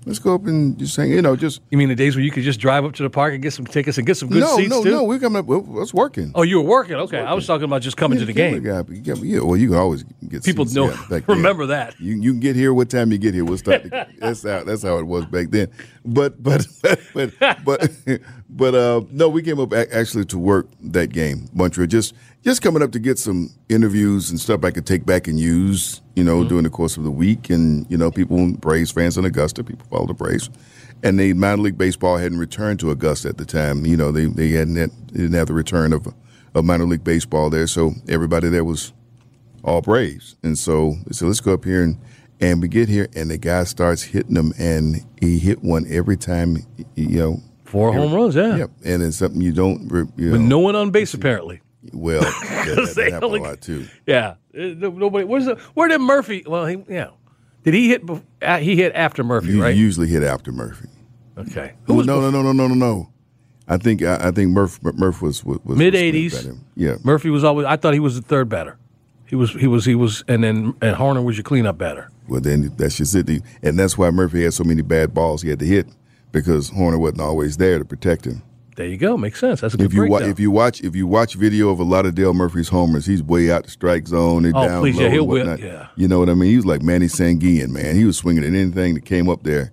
Let's go up and just hang. You know, just you mean the days where you could just drive up to the park and get some tickets and get some good no, seats no, too? No, no, we're coming up. Well, it's working. Oh, you were working. Okay, working. I was talking about just coming yeah, to the game. Yeah, yeah, well, you can always get people seats, know. Yeah, back remember then. that you you can get here. What time you get here? We'll start. The, that's how that's how it was back then. But but but but but uh, no, we came up actually to work that game, Montreal. Just just coming up to get some interviews and stuff I could take back and use. You know, mm-hmm. during the course of the week, and you know, people, Braves fans in Augusta, people follow the Braves. And the minor league baseball hadn't returned to Augusta at the time. You know, they they hadn't had, they didn't have the return of of minor league baseball there, so everybody there was all Braves. And so they said, let's go up here and and we get here, and the guy starts hitting them, and he hit one every time. You know, four every, home runs, yeah. Yep, and it's something you don't. You know, with no one on base apparently. Well, that, that, that happened only, a lot too. Yeah, nobody. Where's the, where did Murphy? Well, he yeah. Did he hit? Uh, he hit after Murphy, you right? Usually hit after Murphy. Okay. Who was no, no, no, no, no, no, no. I think I, I think Murph Murph was was, was mid eighties. Yeah, Murphy was always. I thought he was the third batter. He was. He was. He was. And then and Horner was your cleanup batter. Well, then that's just it. And that's why Murphy had so many bad balls he had to hit, because Horner wasn't always there to protect him. There you go. Makes sense. That's a good if you breakdown. wa- if you watch if you watch video of a lot of Dale Murphy's homers, he's way out the strike zone. They oh, down please, low yeah, he'll and whatnot. Will, yeah. You know what I mean? He was like Manny Sanguillen, man. He was swinging at anything that came up there.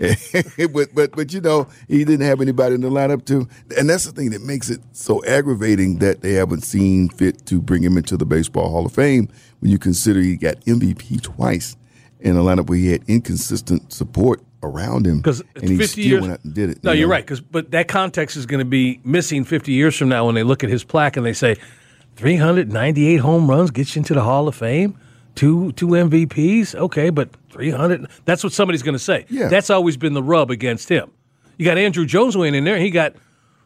but but but you know, he didn't have anybody in the lineup to, and that's the thing that makes it so aggravating that they haven't seen fit to bring him into the Baseball Hall of Fame. When you consider he got M V P twice in a lineup where he had inconsistent support around him, because and he still years, went out and did it. No, you you're know? right. Because but that context is going to be missing fifty years from now when they look at his plaque and they say, three hundred ninety-eight home runs gets you into the Hall of Fame, two two M V Ps. Okay, but three hundred. That's what somebody's going to say. Yeah. That's always been the rub against him. You got Andrew Jones weighing in there. He got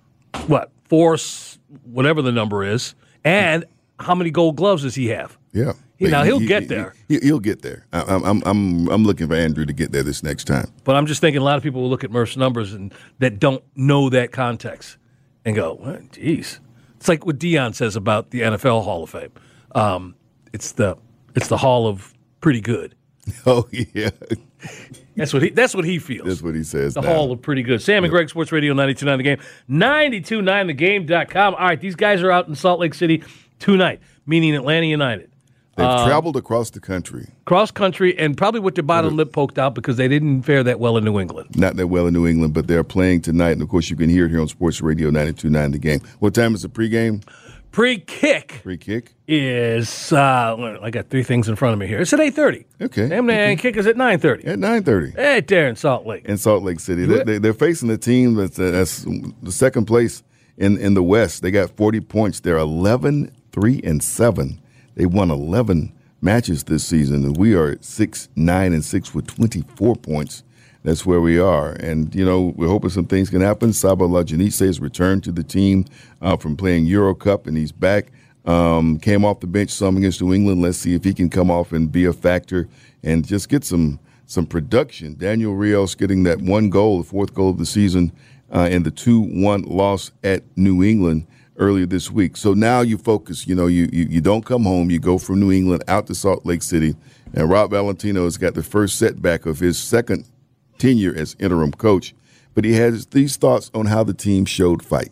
what four, whatever the number is, and how many Gold Gloves does he have? Yeah. He, now he'll he, get he, there. He, he'll get there. I, I'm I'm I'm looking for Andrew to get there this next time. But I'm just thinking a lot of people will look at Murph's numbers and that don't know that context and go, well, geez. It's like what Dion says about the N F L Hall of Fame. Um, it's the it's the Hall of Pretty Good. Oh yeah, that's what he that's what he feels. That's what he says. The now. Hall of Pretty Good. Sam and Greg, Sports Radio ninety-two point nine The Game, ninety-two point nine the game dot com. All right, these guys are out in Salt Lake City tonight, meaning Atlanta United. They've um, traveled across the country. Cross country, and probably with their bottom lip poked out because they didn't fare that well in New England. Not that well in New England, but they're playing tonight. And, of course, you can hear it here on Sports Radio ninety-two point nine The Game. What time is the pregame? Pre-kick. Pre-kick? Is, uh, I got three things in front of me here. It's at eight thirty. Okay. Damn, okay. kick is at nine thirty. At nine thirty. Right there in Salt Lake. In Salt Lake City. They, they, they're facing a team that's, uh, that's the second place in, in the West. They got forty points. They're eleven, three, and seven. They won eleven matches this season, and we are at six, nine, and six with twenty-four points. That's where we are. And, you know, we're hoping some things can happen. Saba Lajanise has returned to the team uh, from playing Euro Cup, and he's back. Um, came off the bench some against New England. Let's see if he can come off and be a factor and just get some some production. Daniel Rios getting that one goal, the fourth goal of the season, uh, in the two one loss at New England earlier this week. So now you focus. You know, you, you you don't come home. You go from New England out to Salt Lake City. And Rob Valentino has got the first setback of his second tenure as interim coach. But he has these thoughts on how the team showed fight.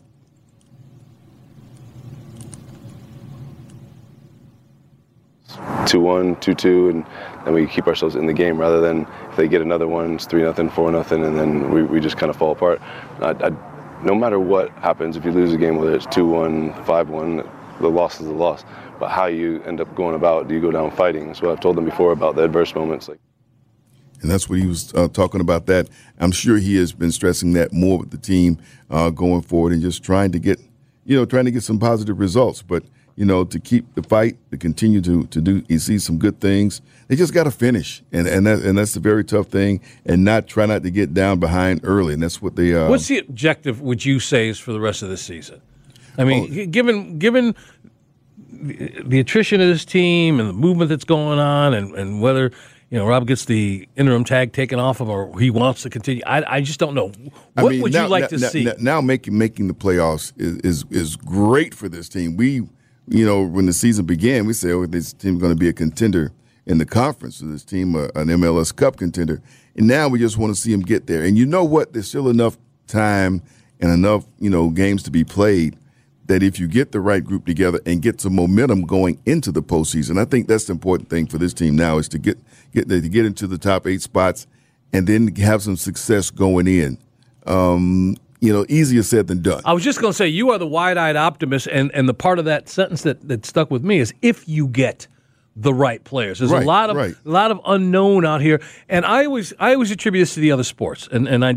two one, two two, and then we keep ourselves in the game rather than if they get another one, it's three nothing, four nothing, and then we, we just kind of fall apart. I, I, no matter what happens, if you lose a game, whether it's two one, five one, the loss is the loss. But how you end up going about, do you go down fighting? That's what I've told them before about the adverse moments. Like, And that's what he was uh, talking about that. I'm sure he has been stressing that more with the team uh, going forward and just trying to get, you know, trying to get some positive results. But, you know, to keep the fight, to continue to to do, you see some good things. They just got to finish, and and that and that's a very tough thing. And not try not to get down behind early, and that's what they. Uh, What's the objective? Would you say is for the rest of the season? I mean, oh, given given the, the attrition of this team and the movement that's going on, and, and whether you know Rob gets the interim tag taken off him or he wants to continue, I, I just don't know. What I mean, would now, you like now, to now, see? Now, now making making the playoffs is, is is great for this team. We, you know, when the season began, we said, "Oh, this team's going to be a contender in the conference. So this team, uh, an M L S Cup contender, and now we just want to see them get there. And you know what? There's still enough time and enough, you know, games to be played that if you get the right group together and get some momentum going into the postseason, I think that's the important thing for this team now is to get get to get into the top eight spots and then have some success going in. Um, you know, easier said than done. I was just going to say, you are the wide-eyed optimist, and, and the part of that sentence that, that stuck with me is if you get the right players. There's right, a lot of right. a lot of unknown out here, and I always I always attribute this to the other sports, and and I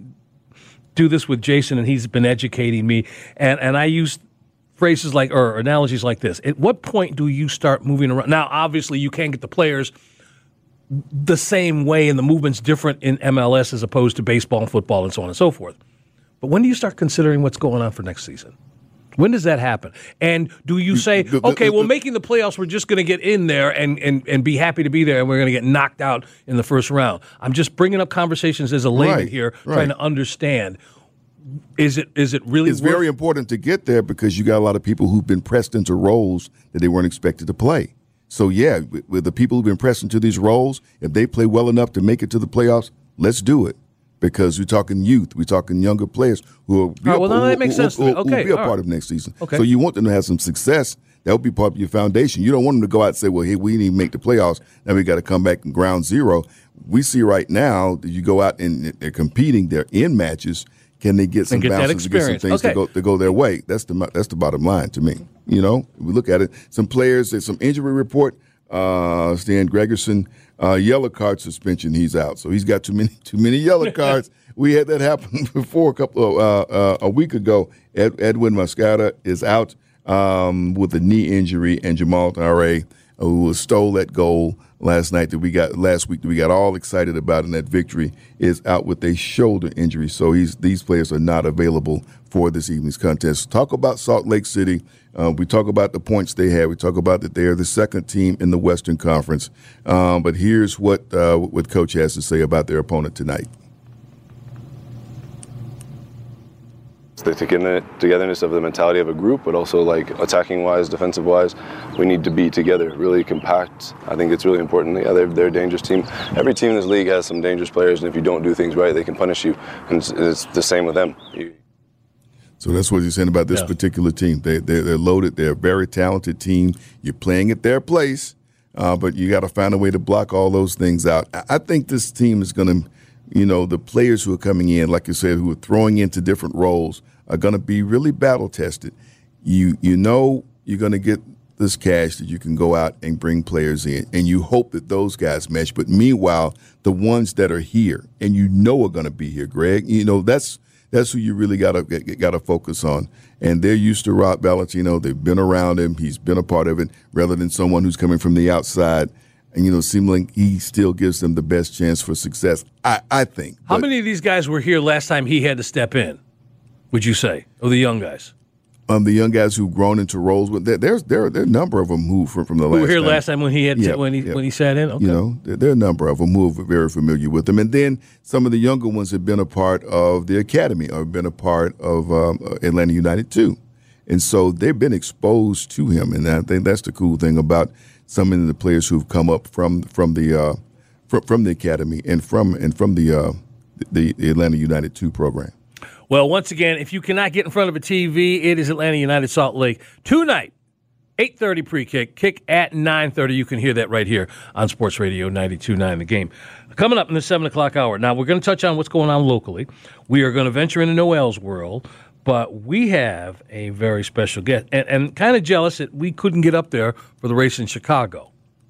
do this with Jason, and he's been educating me, and and I use phrases like or analogies like this. At what point do you start moving around? Now, obviously, you can't get the players the same way, and the movement's different in M L S as opposed to baseball and football and so on and so forth. But when do you start considering what's going on for next season? When does that happen? And do you say, the, the, okay, the, well, the, making the playoffs, we're just going to get in there and, and, and be happy to be there, and we're going to get knocked out in the first round? I'm just bringing up conversations as a layman right, here, right. trying to understand. Is it is it really It's worth- very important to get there because you got a lot of people who've been pressed into roles that they weren't expected to play. So, yeah, with, with the people who've been pressed into these roles, if they play well enough to make it to the playoffs, let's do it. Because we're talking youth, we're talking younger players who will be, Right, well, a, no, that who, makes who, sense to who, me. who Okay, will be a all part right. of next season. Okay. So you want them to have some success. That would be part of your foundation. You don't want them to go out and say, well, hey, we didn't even make the playoffs. Now we got to come back and ground zero. We see right now that you go out and they're competing, they're in matches. Can they get some get that bounces to get some experience. things Okay. to go to go their way? That's the that's the bottom line to me. You know, we look at it. Some players, there's some injury report. Uh, Stan Gregerson, uh, yellow card suspension. He's out, so he's got too many too many yellow cards. We had that happen before a couple of uh, uh, a week ago. Ed, Edwin Moscata is out um, with a knee injury, and Jamal Tare, who stole that goal last night that we got last week that we got all excited about in that victory, is out with a shoulder injury. So he's these players are not available for this evening's contest. Talk about Salt Lake City. Uh, we talk about the points they had. We talk about that they're the second team in the Western Conference. Um, but here's what uh, what Coach has to say about their opponent tonight. The togetherness of the mentality of a group, but also like attacking wise, defensive wise, we need to be together, really compact. I think it's really important. Yeah, they're, they're a dangerous team. Every team in this league has some dangerous players, and if you don't do things right, they can punish you. And it's, it's the same with them. You, So that's what he's saying about this Yeah. particular team. They, they're, they're loaded. They're a very talented team. You're playing at their place, uh, but you got to find a way to block all those things out. I, I think this team is going to, you know, the players who are coming in, like you said, who are throwing into different roles, are going to be really battle tested. You you know you're going to get this cash that you can go out and bring players in, and you hope that those guys mesh. But meanwhile, the ones that are here and you know are going to be here, Greg, you know that's that's who you really got to got to focus on. And they're used to Rob Valentino. They've been around him. He's been a part of it, rather than someone who's coming from the outside. And, you know, seems like he still gives them the best chance for success, I, I think. How But many of these guys were here last time he had to step in, would you say, or the young guys? Um, the young guys who've grown into roles, with there, there's there, there are a number of them who from, from the Who last were here time. last time when he had Yeah, when he yeah. when he sat in? Okay. You know, there, there are a number of them who are very familiar with them. And then some of the younger ones have been a part of the academy or been a part of um, Atlanta United too. And so they've been exposed to him. And I think that's the cool thing about some of the players who've come up from from the uh, from, from the academy and from and from the uh, the, the Atlanta United two program. Well, once again, if you cannot get in front of a T V, it is Atlanta United Salt Lake tonight. eight thirty pre-kick, kick at nine thirty. You can hear that right here on Sports Radio ninety-two point nine The Game. Coming up in the seven o'clock hour. Now, we're going to touch on what's going on locally. We are going to venture into Noel's world, but we have a very special guest. And, and kind of jealous that we couldn't get up there for the race in Chicago.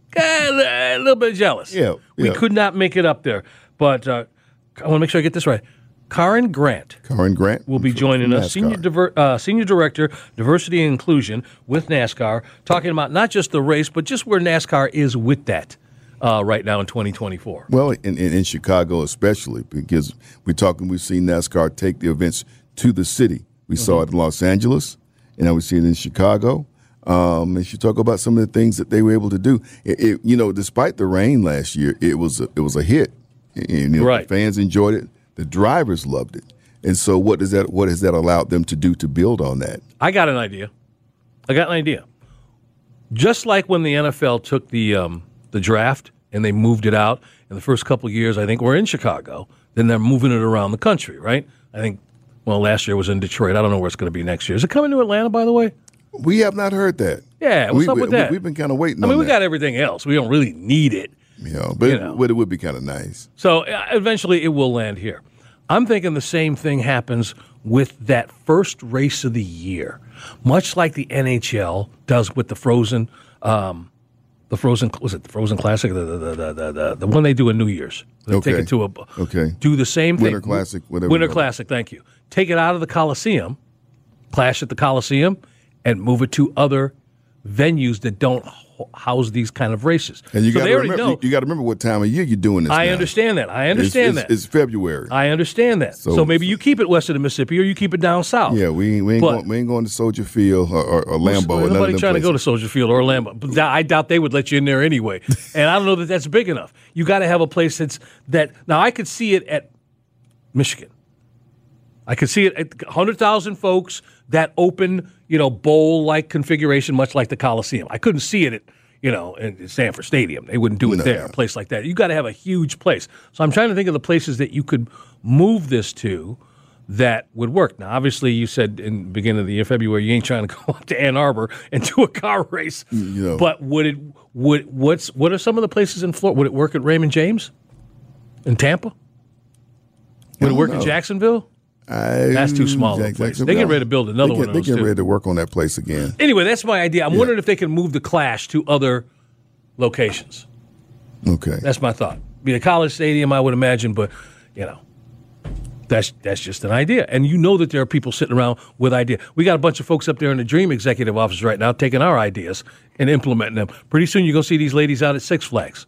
A little bit jealous. Yeah, We yeah. could not make it up there. But uh, I want to make sure I get this right. Karen Grant. Karen Grant will be from- joining from us, senior NASCAR. diver, uh, senior director, diversity and inclusion with NASCAR, talking about not just the race, but just where NASCAR is with that uh, right now in twenty twenty-four. Well, in, in, in Chicago especially, because we're talking, we've seen NASCAR take the events to the city. We saw it in Los Angeles, and now we see it in Chicago. Um, and you talk about some of the things that they were able to do. It, it, you know, despite the rain last year, it was a, it was a hit. And, you know, Right. the fans enjoyed it. The drivers loved it. And so, what does that? What has that allowed them to do to build on that? I got an idea. I got an idea. Just like when the N F L took the um, the draft, and they moved it out. In the first couple of years, I think we're in Chicago. Then they're moving it around the country, right? I think, well, last year was in Detroit. I don't know where it's going to be next year. Is it coming to Atlanta, by the way? We have not heard that. Yeah, what's we, up with we, that? We've been kind of waiting I mean, on we that. got everything else. We don't really need it. You know, but, you it, know. but it would be kind of nice. So uh, eventually it will land here. I'm thinking the same thing happens with that first race of the year, much like the N H L does with the Frozen, um, the Frozen, was it the Frozen Classic, the the the the, the, the one they do in New Year's. They Okay. take it to a Okay. do the same thing. Winter Classic, whatever. Winter you want. Classic, thank you. Take it out of the Coliseum, clash at the Coliseum, and move it to other venues that don't ho- house these kind of races. And you so got they to already remember, know. you got to remember what time of year you're doing this. I now. understand that. I understand It's- that. it's, It's February. I understand that. So, So- maybe you keep it west of the Mississippi, or you keep it down south. Yeah, we ain't, we ain't, But- going, we ain't going to Soldier Field or, or, or Lambeau. Well, or none nobody of them trying to go to places. Soldier Field or Lambeau. But I doubt they would let you in there anyway. And I don't know that that's big enough. You got to have a place that's that. Now I could see it at Michigan. I could see it at one hundred thousand folks, that open, you know, bowl-like configuration, much like the Coliseum. I couldn't see it at, you know, in Sanford Stadium. They wouldn't do it No. there, a place like that. You got to have a huge place. So I'm trying to think of the places that you could move this to that would work. Now, obviously, you said in the beginning of the year, February, you ain't trying to go up to Ann Arbor and do a car race. You know. But would it? Would what's what are some of the places in Florida? Would it work at Raymond James in Tampa? Would it don't work in know. Jacksonville? I, That's too small of a Jack- place. Jacksonville. They get ready to build another they one get, of They those, get too. ready to work on that place again. Anyway, that's my idea. I'm Yeah. wondering if they can move the Clash to other locations. Okay. That's my thought. Be a college stadium, I would imagine, but you know, that's that's just an idea. And you know that there are people sitting around with ideas. We got a bunch of folks up there in the Dream Executive Office right now taking our ideas and implementing them. Pretty soon you're gonna see these ladies out at Six Flags.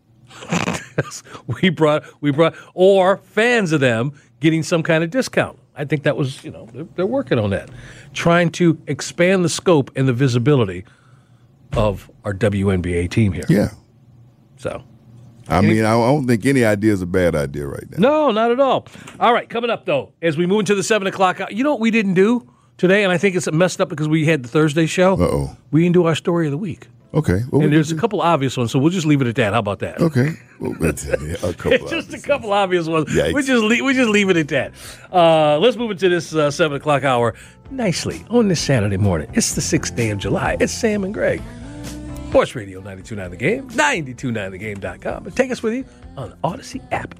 we brought we brought or fans of them getting some kind of discount. I think that was, you know, they're, they're working on that. Trying to expand the scope and the visibility of our W N B A team here. Yeah. So I mean, I don't think any idea is a bad idea right now. No, not at all. All right, coming up, though, as we move into the seven o'clock hour, you know what we didn't do today, and I think it's messed up because we had the Thursday show? Uh-oh. We didn't do our story of the week. Okay. What we And there's do? a couple obvious ones, so we'll just leave it at that. How about that? Okay. Well, it's, yeah, a couple It's just a couple obvious ones. Yikes. We just leave, we just leave it at that. Uh, let's move into this uh, seven o'clock hour nicely on this Saturday morning. It's the sixth day of July. It's Sam and Greg. Sports Radio ninety-two point nine The Game, ninety-two point nine the game dot com. And take us with you on the Odyssey app.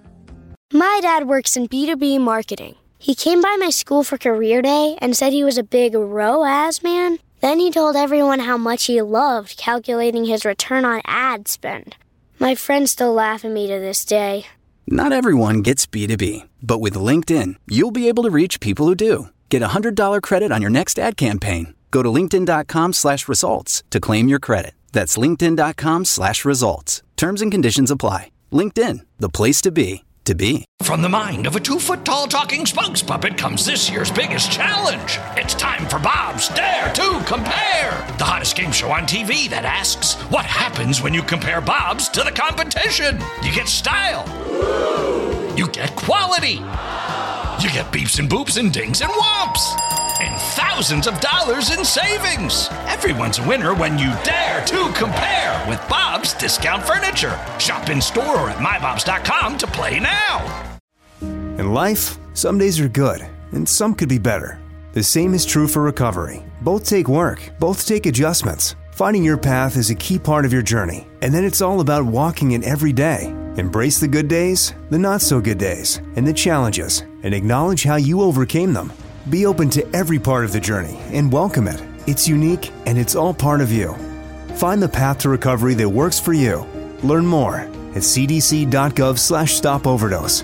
My dad works in B two B marketing. He came by my school for career day and said he was a big R O A S man. Then he told everyone how much he loved calculating his return on ad spend. My friends still laugh at me to this day. Not everyone gets B two B, but with LinkedIn, you'll be able to reach people who do. Get a one hundred dollars credit on your next ad campaign. Go to linkedin.com slash results to claim your credit. That's linkedin.com slash results. Terms and conditions apply. LinkedIn, the place to be, to be. From the mind of a two-foot-tall talking spokes puppet comes this year's biggest challenge. It's time for Bob's Dare to Compare, the hottest game show on T V that asks, what happens when you compare Bob's to the competition? You get style. You get quality. You get beeps and boops and dings and whomps. And thousands of dollars in savings. Everyone's a winner when you dare to compare with Bob's Discount Furniture. Shop in store or at my bobs dot com to play now. In life, some days are good, and some could be better. The same is true for recovery. Both take work, both take adjustments. Finding your path is a key part of your journey, and then it's all about walking it every day. Embrace the good days, the not so good days, and the challenges, and acknowledge how you overcame them. Be open to every part of the journey and welcome it. It's unique, and it's all part of you. Find the path to recovery that works for you. Learn more at cdc.gov slash stop overdose.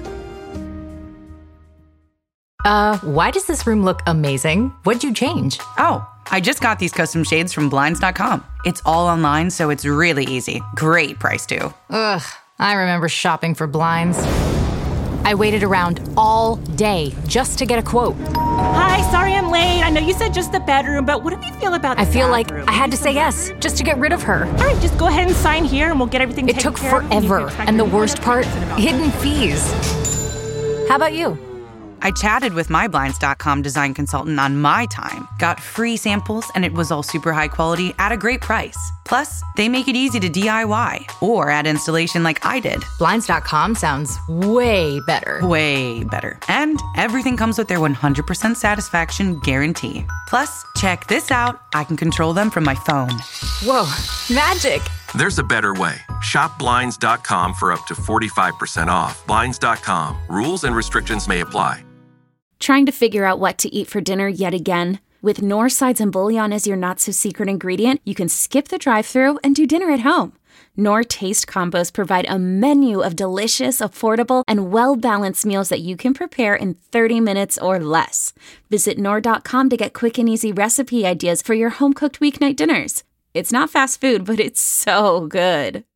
Uh, why does this room look amazing? What'd you change? Oh, I just got these custom shades from blinds dot com. It's all online, so it's really easy. Great price, too. Ugh, I remember shopping for blinds. I waited around all day just to get a quote. Hi, sorry I'm late. I know you said just the bedroom, but what do you feel about the I feel bathroom? like I had to say yes just to get rid of her. All right, just go ahead and sign here and we'll get everything It taken took care of. You can forever, expect and the a worst part, notification about hidden it. fees. How about you? I chatted with my Blinds dot com design consultant on my time, got free samples, and it was all super high quality at a great price. Plus, they make it easy to D I Y or add installation like I did. Blinds dot com sounds way better. Way better. And everything comes with their one hundred percent satisfaction guarantee. Plus, check this out. I can control them from my phone. Whoa, magic. There's a better way. Shop Blinds dot com for up to forty-five percent off. Blinds dot com. Rules and restrictions may apply. Trying to figure out what to eat for dinner yet again? With Knorr sides and bouillon as your not-so-secret ingredient, you can skip the drive-thru and do dinner at home. Knorr Taste Combos provide a menu of delicious, affordable, and well-balanced meals that you can prepare in thirty minutes or less. Visit Knorr dot com to get quick and easy recipe ideas for your home-cooked weeknight dinners. It's not fast food, but it's so good.